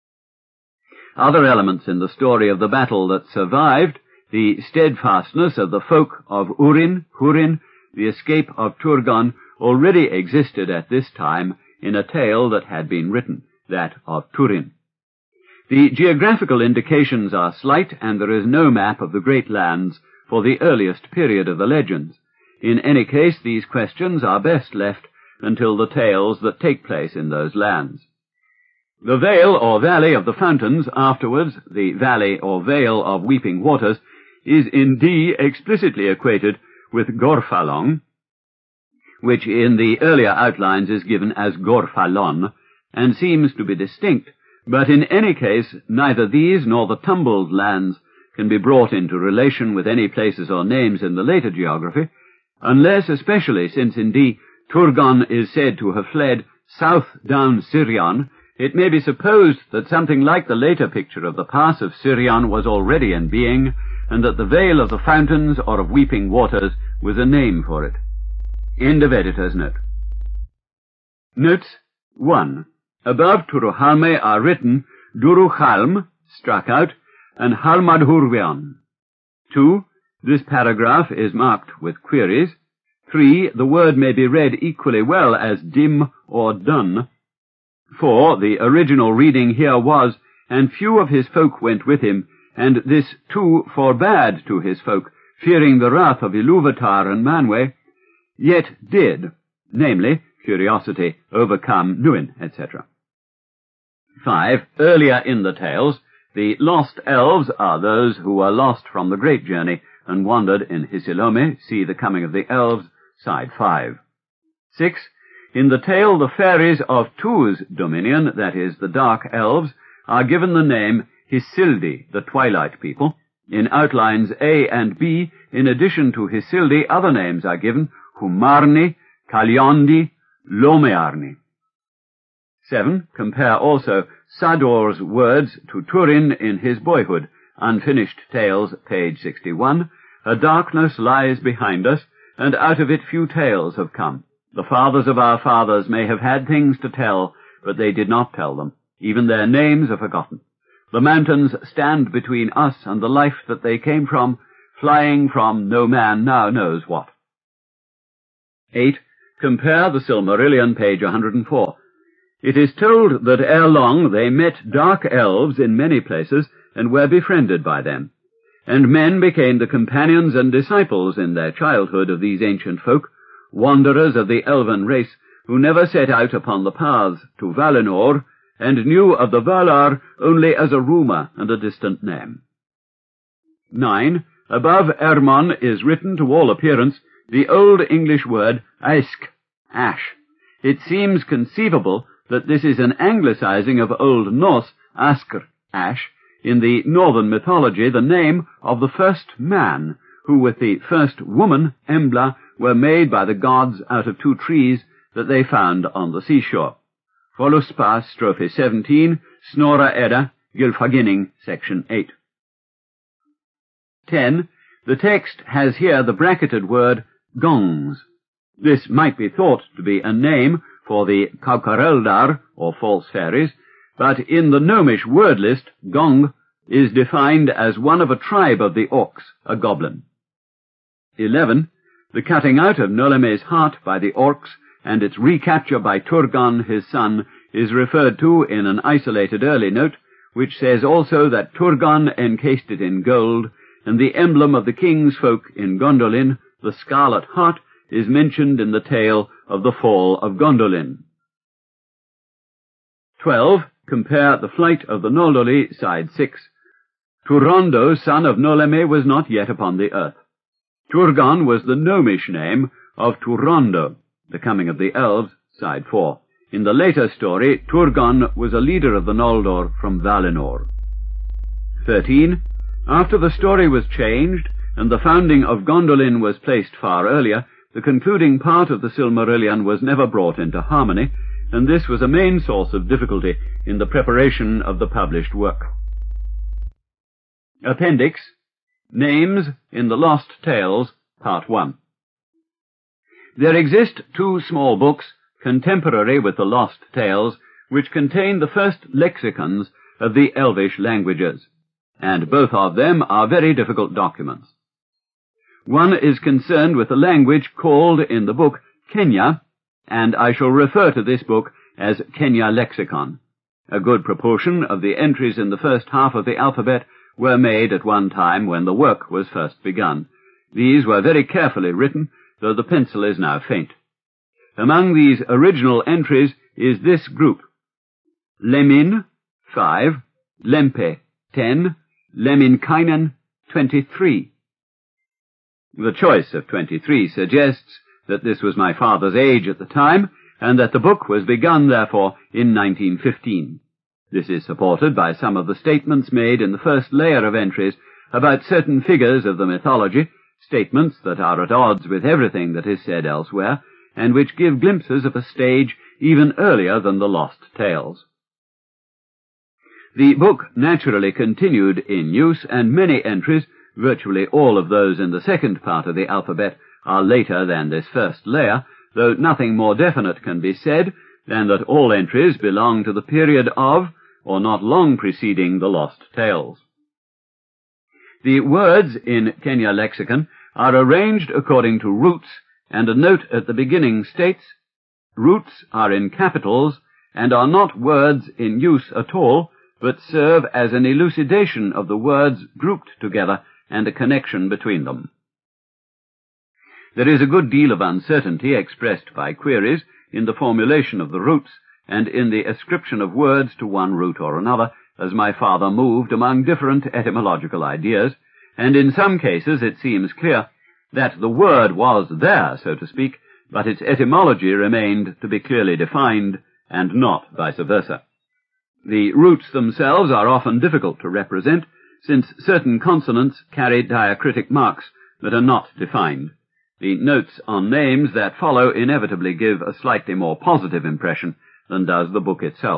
Other elements in the story of the battle that survived, the steadfastness of the folk of Urin, Hurin, the escape of Turgon, already existed at this time in a tale that had been written, that of Turin. The geographical indications are slight, and there is no map of the Great Lands for the earliest period of the legends. In any case, these questions are best left until the tales that take place in those lands. The Vale or Valley of the Fountains, afterwards the Valley or Vale of Weeping Waters, is in D explicitly equated with Gorfalong, which in the earlier outlines is given as Gorfalon, and seems to be distinct, but in any case neither these nor the tumbled lands can be brought into relation with any places or names in the later geography, unless especially since in D Turgon is said to have fled south down Sirion, it may be supposed that something like the later picture of the pass of Sirion was already in being, and that the Vale of the Fountains or of Weeping Waters was a name for it. End of editor's note. Notes one. Above Turuhalme are written Duruchalm, struck out, and Halmadhurvion. two. This paragraph is marked with queries. three. The word may be read equally well as dim or dun. four. The original reading here was, "And few of his folk went with him, and this too forbade to his folk, fearing the wrath of Ilúvatar and Manwë, yet did," namely, curiosity, overcome Nuin, et cetera. five. Earlier in the tales, the lost elves are those who were lost from the great journey and wandered in Hisilome, see The Coming of the Elves, side five. six. In the tale, the fairies of Tu's dominion, that is, the dark elves, are given the name Hisildi, the twilight people. In outlines A and B, in addition to Hisildi, other names are given, Humarni, Kalyondi, Lomearni. seven. Compare also Sador's words to Turin in his boyhood, Unfinished Tales, page sixty-one. "A darkness lies behind us, and out of it few tales have come. The fathers of our fathers may have had things to tell, but they did not tell them. Even their names are forgotten. The mountains stand between us and the life that they came from, flying from no man now knows what." eight. Compare the Silmarillion, page one hundred four. It is told that ere long they met dark elves in many places, and were befriended by them. And men became the companions and disciples in their childhood of these ancient folk, wanderers of the elven race, who never set out upon the paths to Valinor, and knew of the Valar only as a rumour and a distant name. nine. Above Ermon is written, to all appearance, the Old English word aisk, ash. It seems conceivable that this is an anglicizing of Old Norse askr, ash, in the northern mythology the name of the first man, who with the first woman, Embla, were made by the gods out of two trees that they found on the seashore. Voluspa, strophe seventeen, Snorra Edda, Gylfaginning, section eight. ten, the text has here the bracketed word gongs. This might be thought to be a name for the Kaukareldar, or false fairies, but in the gnomish word list, gong is defined as one of a tribe of the orcs, a goblin. eleven. The cutting out of Noleme's heart by the orcs and its recapture by Turgon, his son, is referred to in an isolated early note, which says also that Turgon encased it in gold, and the emblem of the king's folk in Gondolin, the scarlet heart, is mentioned in the tale of the fall of Gondolin. twelve. Compare the flight of the Noldoli, side six. Turondo, son of Noleme, was not yet upon the earth. Turgon was the gnomish name of Turondo, the coming of the elves, side four. In the later story, Turgon was a leader of the Noldor from Valinor. thirteen. After the story was changed, and the founding of Gondolin was placed far earlier, the concluding part of the Silmarillion was never brought into harmony, and this was a main source of difficulty in the preparation of the published work. Appendix: Names in the Lost Tales, Part one. There exist two small books, contemporary with the Lost Tales, which contain the first lexicons of the Elvish languages, and both of them are very difficult documents. One is concerned with the language called in the book Kenya, and I shall refer to this book as Kenya Lexicon. A good proportion of the entries in the first half of the alphabet were made at one time when the work was first begun. These were very carefully written, though the pencil is now faint. Among these original entries is this group: Lemin, five, Lempe, ten, Leminkainen, twenty-three. The choice of twenty-three suggests that this was my father's age at the time, and that the book was begun, therefore, in nineteen fifteen. This is supported by some of the statements made in the first layer of entries about certain figures of the mythology, statements that are at odds with everything that is said elsewhere, and which give glimpses of a stage even earlier than the Lost Tales. The book naturally continued in use, and many entries, virtually all of those in the second part of the alphabet, are later than this first layer, though nothing more definite can be said than that all entries belong to the period of, or not long preceding, the Lost Tales. The words in Kenya Lexicon are arranged according to roots, and a note at the beginning states, "Roots are in capitals, and are not words in use at all, but serve as an elucidation of the words grouped together and a connection between them." There is a good deal of uncertainty expressed by queries in the formulation of the roots, and in the ascription of words to one root or another, as my father moved among different etymological ideas, and in some cases it seems clear that the word was there, so to speak, but its etymology remained to be clearly defined, and not vice versa. The roots themselves are often difficult to represent, since certain consonants carry diacritic marks that are not defined. The notes on names that follow inevitably give a slightly more positive impression than does the book itself.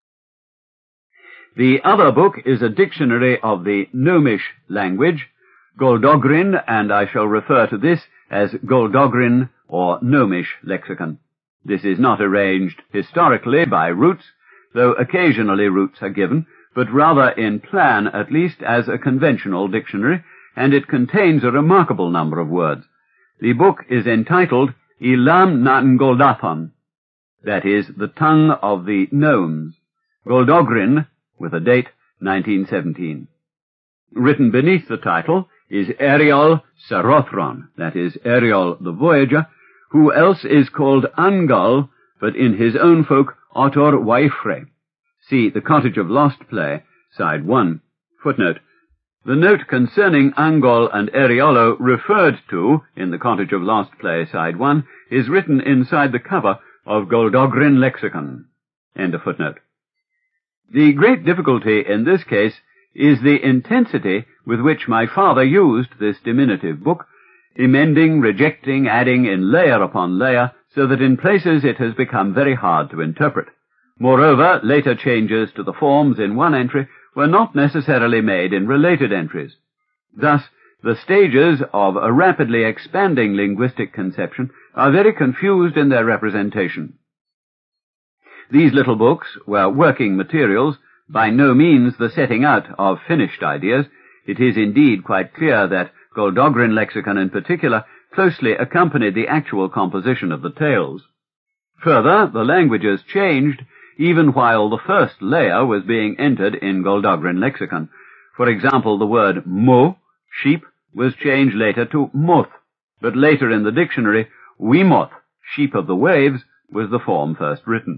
The other book is a dictionary of the Gnomish language, Goldogrin, and I shall refer to this as Goldogrin or Gnomish lexicon. This is not arranged historically by roots, though occasionally roots are given, but rather in plan, at least, as a conventional dictionary, and it contains a remarkable number of words. The book is entitled Ilam na Ngoldathon, that is, the tongue of the gnomes, Goldogrin, with a date, nineteen seventeen. Written beneath the title is Eriol Sarothron, that is, Eriol the Voyager, who else is called Angol, but in his own folk, Otor Waifre. See The Cottage of Lost Play, side one. Footnote. The note concerning Angol and Eriolo referred to in The Cottage of Lost Play, side one, is written inside the cover of Goldogrin Lexicon. End of footnote. The great difficulty in this case is the intensity with which my father used this diminutive book, emending, rejecting, adding in layer upon layer, so that in places it has become very hard to interpret. Moreover, later changes to the forms in one entry were not necessarily made in related entries. Thus, the stages of a rapidly expanding linguistic conception are very confused in their representation. These little books were working materials, by no means the setting out of finished ideas. It is indeed quite clear that Goldogrin lexicon in particular closely accompanied the actual composition of the tales. Further, the languages changed even while the first layer was being entered in Goldogrin lexicon. For example, the word mo, sheep, was changed later to moth, but later in the dictionary, Wemoth, sheep of the waves, was the form first written.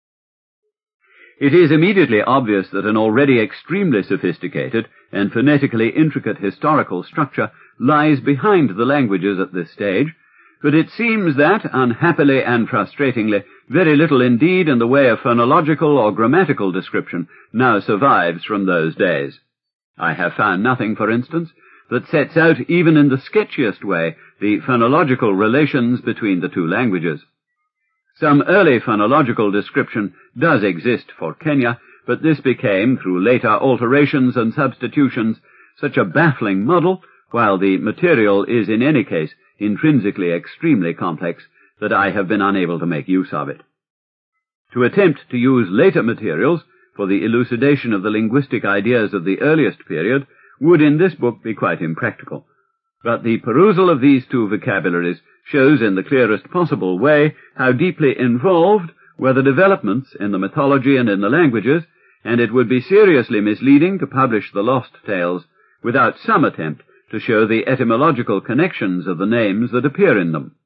It is immediately obvious that an already extremely sophisticated and phonetically intricate historical structure lies behind the languages at this stage, but it seems that, unhappily and frustratingly, very little indeed in the way of phonological or grammatical description now survives from those days. I have found nothing, for instance, that sets out even in the sketchiest way the phonological relations between the two languages. Some early phonological description does exist for Kenya, but this became, through later alterations and substitutions, such a baffling muddle, while the material is in any case intrinsically extremely complex, that I have been unable to make use of it. To attempt to use later materials for the elucidation of the linguistic ideas of the earliest period would in this book be quite impractical, but the perusal of these two vocabularies shows in the clearest possible way how deeply involved were the developments in the mythology and in the languages, and it would be seriously misleading to publish the lost tales without some attempt to show the etymological connections of the names that appear in them.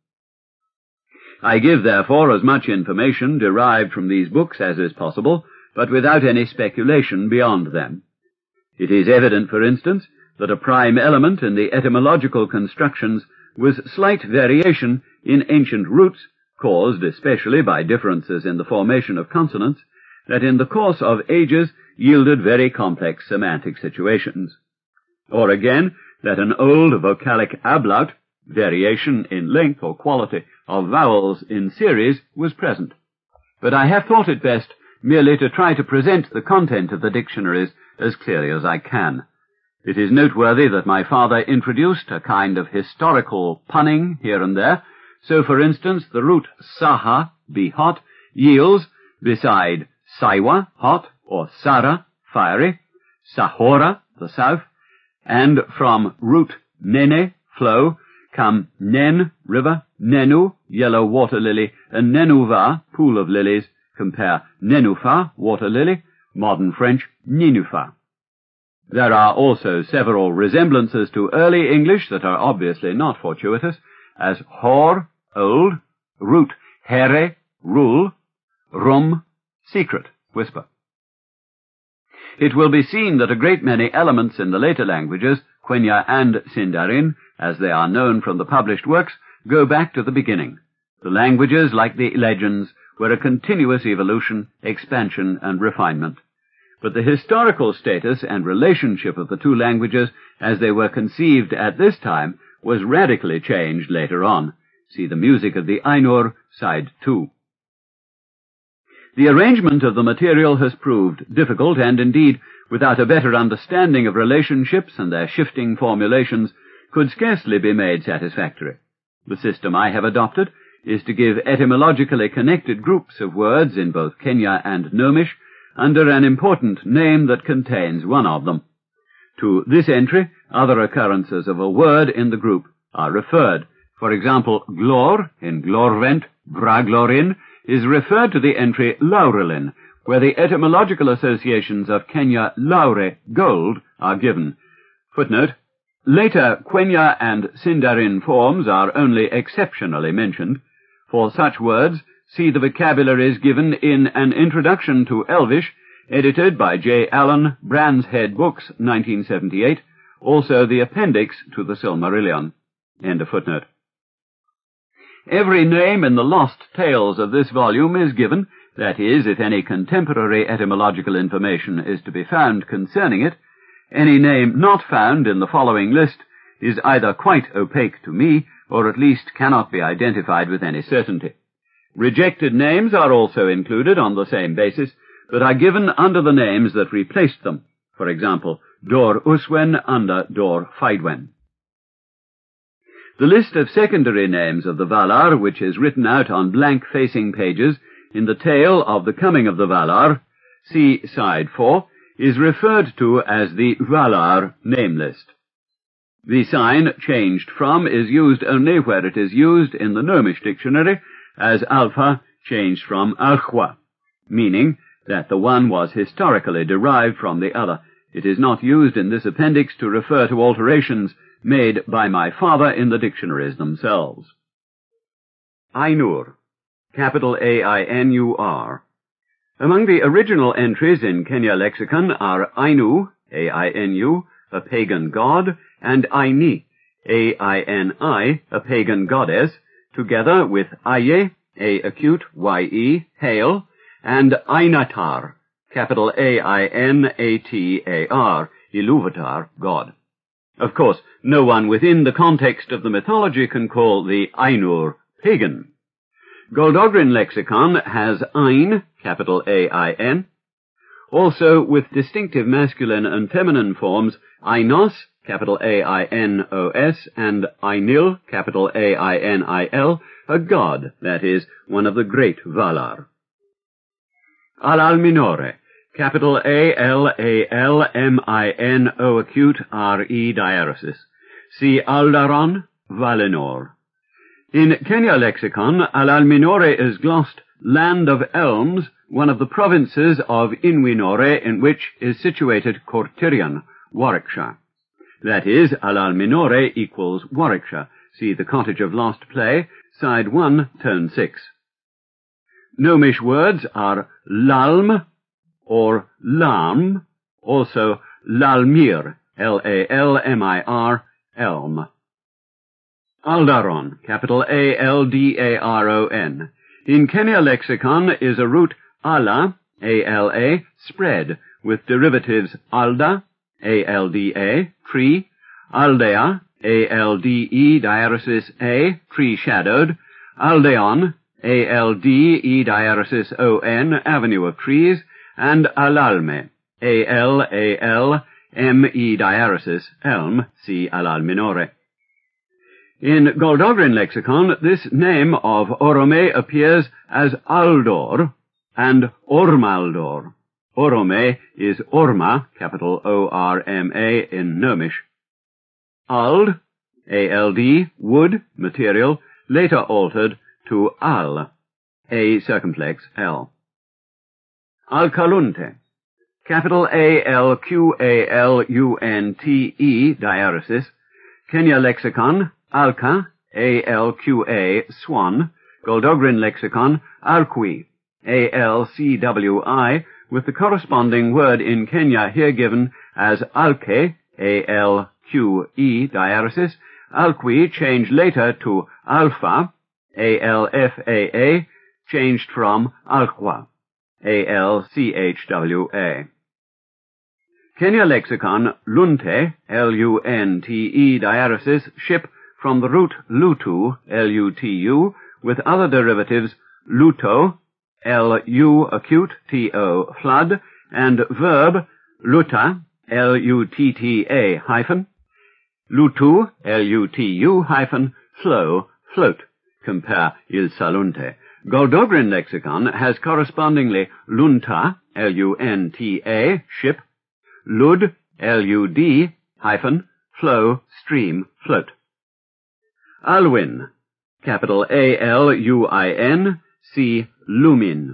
I give, therefore, as much information derived from these books as is possible, but without any speculation beyond them. It is evident, for instance, that a prime element in the etymological constructions was slight variation in ancient roots, caused especially by differences in the formation of consonants, that in the course of ages yielded very complex semantic situations. Or again, that an old vocalic ablaut, variation in length or quality of vowels in series, was present. But I have thought it best merely to try to present the content of the dictionaries as clearly as I can. It is noteworthy that my father introduced a kind of historical punning here and there. So, for instance, the root saha, be hot, yields, beside saiwa, hot, or sara, fiery, sahora, the south, and from root nene, flow, come nen, river, nenu, yellow water lily, and nenuva, pool of lilies. Compare nenufa, water lily, modern French, ninufa. There are also several resemblances to early English that are obviously not fortuitous, as hor, old, root, here, rule, rum, secret, whisper. It will be seen that a great many elements in the later languages, Quenya and Sindarin, as they are known from the published works, go back to the beginning. The languages, like the legends, were a continuous evolution, expansion, and refinement. But the historical status and relationship of the two languages, as they were conceived at this time, was radically changed later on. See the music of the Ainur, side two. The arrangement of the material has proved difficult, and indeed, without a better understanding of relationships and their shifting formulations, could scarcely be made satisfactory. The system I have adopted is to give etymologically connected groups of words in both Kenya and Nomish under an important name that contains one of them. To this entry, other occurrences of a word in the group are referred. For example, glor in glorvent, braglorin, is referred to the entry laurelin, where the etymological associations of Kenya laure, gold, are given. Footnote: later Quenya and Sindarin forms are only exceptionally mentioned. For such words, see the vocabularies given in An Introduction to Elvish, edited by J. Allen, Brands Head Books, nineteen seventy-eight, also the appendix to the Silmarillion. End of footnote. Every name in the lost tales of this volume is given, that is, if any contemporary etymological information is to be found concerning it. Any name not found in the following list is either quite opaque to me, or at least cannot be identified with any certainty. Rejected names are also included on the same basis, but are given under the names that replaced them. For example, Dor Uswen under Dor Feidwen. The list of secondary names of the Valar, which is written out on blank-facing pages in the tale of the coming of the Valar, see side four, is referred to as the Valar name list. The sign changed from is used only where it is used in the Gnomish dictionary as alpha changed from alchwa, meaning that the one was historically derived from the other. It is not used in this appendix to refer to alterations made by my father in the dictionaries themselves. Ainur, capital A I N U R. Among the original entries in Kenya lexicon are Ainu, A I N U, a pagan god, and Aini, A I N I, a pagan goddess, together with Aye, A acute, Y E, hail, and Ainatar, capital A I N A T A R, Iluvatar, god. Of course, no one within the context of the mythology can call the Ainur pagan. Goldogrin lexicon has Ain, capital A I N, also with distinctive masculine and feminine forms Ainos, capital A I N O S, and Ainil, capital A I N I L, a god, that is, one of the great Valar. Alal minore, capital A L A L M I N O acute R E diaresis. See Aldaron, Valinor. In Kenya lexicon, Alal minore is glossed land of elms, one of the provinces of Inwinore, in which is situated Cortirion, Warwickshire. That is, Alal minore equals Warwickshire. See The Cottage of Lost Play, side one, tone six. Gnomish words are lalm or lam, also lalmir, L A L M I R, elm. Aldaron, capital A L D A R O N. In Kenya lexicon is a root ala, A L A, spread, with derivatives alda, A L D A, tree, aldea, A L D E diaresis A, tree shadowed, aldeon, A L D E diaresis O N, avenue of trees, and alalme, A L A L M E diaresis, elm, see alal minore. In Goldogrin lexicon, this name of Orome appears as Aldor and Ormaldor. Orome is Orma, capital O R M A in Gnomish. Ald, A L D, wood, material, later altered to Al, A circumflex L. Alcalunte, capital A L Q A L U N T E diaresis, Kenya lexicon, Alka, A L Q A, swan, Goldogrin lexicon, Alqui, A L C W I, with the corresponding word in Kenya here given as Alke, A L Q E diaresis, Alqui changed later to Alpha, A L F A A, changed from Alqua, A L C H W A. Kenya lexicon, Lunte, L U N T E diaresis, ship, from the root lutu, L U T U, with other derivatives luto, L U acute, T O, flood, and verb luta, L U T T A hyphen, lutu, L U T U hyphen, flow, float. Compare Il Salunte. Goldogrin lexicon has correspondingly lunta, L U N T A, ship, lud, L U D, hyphen, flow, stream, float. Alwyn, capital A L U I N, see lumin.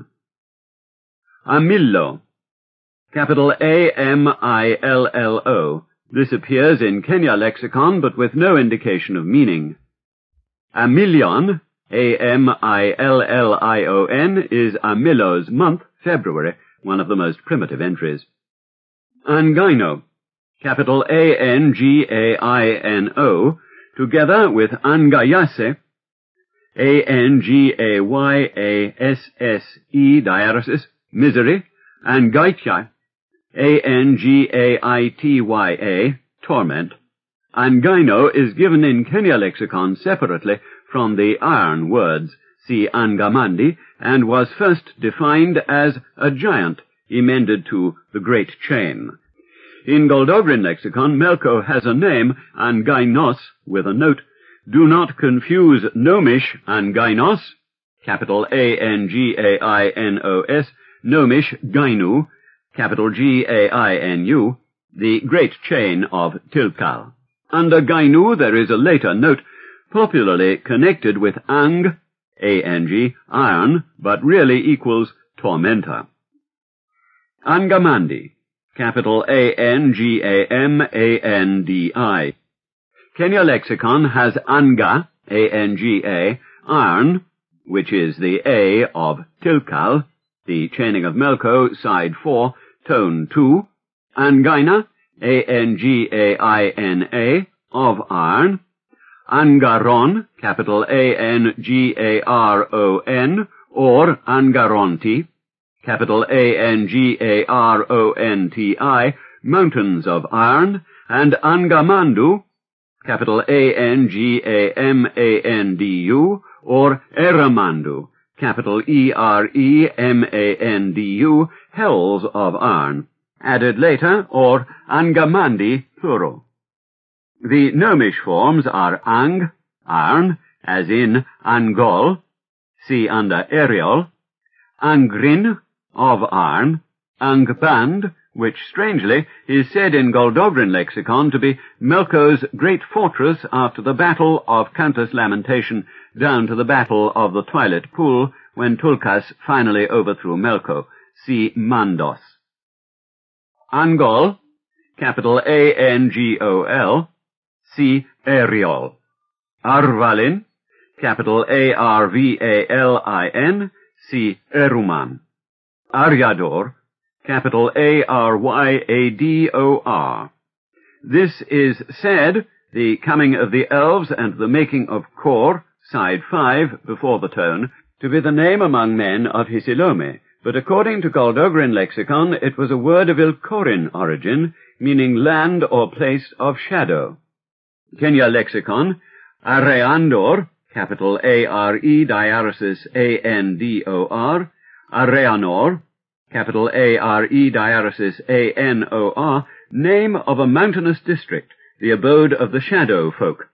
Amillo, capital A M I L L O. This appears in Kenya lexicon, but with no indication of meaning. Amilion, A M I L L I O N, is Amillo's month, February, one of the most primitive entries. Angaino, capital A N G A I N O, together with Angayase, A N G A Y A S S E diaresis, misery, and Gaitya, A N G A I T Y A, torment. Angaino is given in Kenya lexicon separately from the iron words, see Angamandi, and was first defined as a giant, emended to the great chain. In Goldogrin lexicon, Melko has a name, Angainos, with a note, Do not confuse Nomish Angainos, capital A N G A I N O S, Nomish Gainu, capital G A I N U, the great chain of Tilkal. Under Gainu there is a later note, popularly connected with Ang, A N G, iron, but really equals tormentor. Angamandi, capital A N G A M A N D I. Kenya Lexicon has Anga, A N G A, iron, which is the A of Tilkal, the chaining of Melko, side four, tone two, Angaina, A N G A I N A, of iron, Angaron, capital A N G A R O N, or Angaronti, capital A N G A R O N T I, mountains of iron, and Angamandu, capital A N G A M A N D U, or Eramandu, capital E R E M A N D U, hells of iron, added later, or Angamandi, plural. The Nomish forms are Ang, iron, as in Angol, see under Ariel, Angrin, of iron, Angband, which, strangely, is said in Goldogrin lexicon to be Melko's great fortress after the battle of Countless Lamentation down to the battle of the Twilit Pool, when Tulkas finally overthrew Melko, see Mandos. Angol, capital A N G O L, see Ariol. Arvalin, capital A R V A L I N, see Eruman. Aryador, capital A R Y A D O R. This is said, the coming of the elves and the making of Kor, side five, before the tone, to be the name among men of Hisilome, but according to Goldogrin lexicon it was a word of Ilkorin origin, meaning land or place of shadow. Kenya lexicon, Areandor, capital A R E diaresis A N D O R, Areanor, capital A R E diaresis A N O R, name of a mountainous district, the abode of the shadow folk.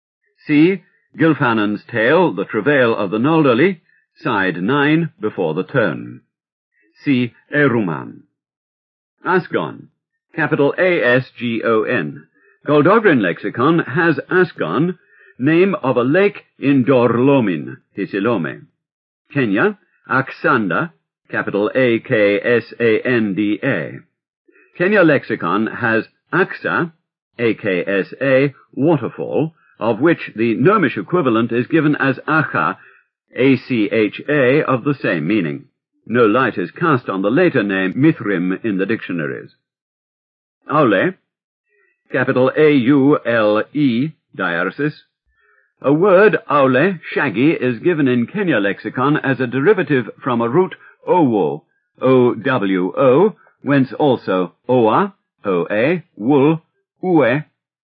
See Gilfanon's tale, The Travail of the Noldoli, side nine, before the tone. See Eruman. Asgon, capital A S G O N. Goldogrin lexicon has Asgon, name of a lake in Dorlomin, Hisilome. Kenya, Aksanda, capital A K S A N D A. Kenya lexicon has Aksa, A K S A, waterfall, of which the Nomish equivalent is given as Acha, A C H A, of the same meaning. No light is cast on the later name Mithrim in the dictionaries. Aule, capital A U L E, diaresis. A word, aule, shaggy, is given in Kenya lexicon as a derivative from a root owo, O W O, whence also oa, O A, wool, ue,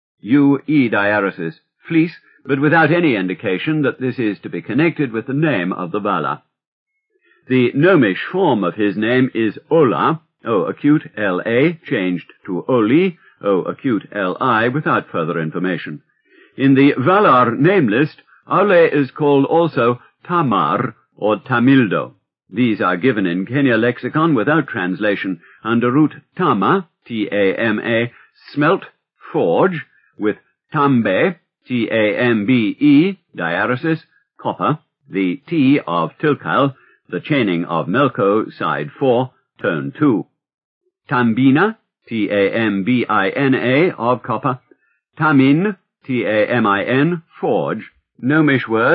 U E diaresis, fleece, but without any indication that this is to be connected with the name of the Bala. The Nomish form of his name is Ola, O acute L A, changed to Oli, O acute L I, without further information. In the Valar name list, Aule is called also Tamar or Tamildo. These are given in Kenya lexicon without translation under root Tama, T A M A, smelt, forge, with Tambe, T A M B E, diaresis, copper, the T of Tilkal, the chaining of Melko, side four, tone two. Tambina, T A M B I N A, of copper. Tamin, T A M I N, forge. Nomish word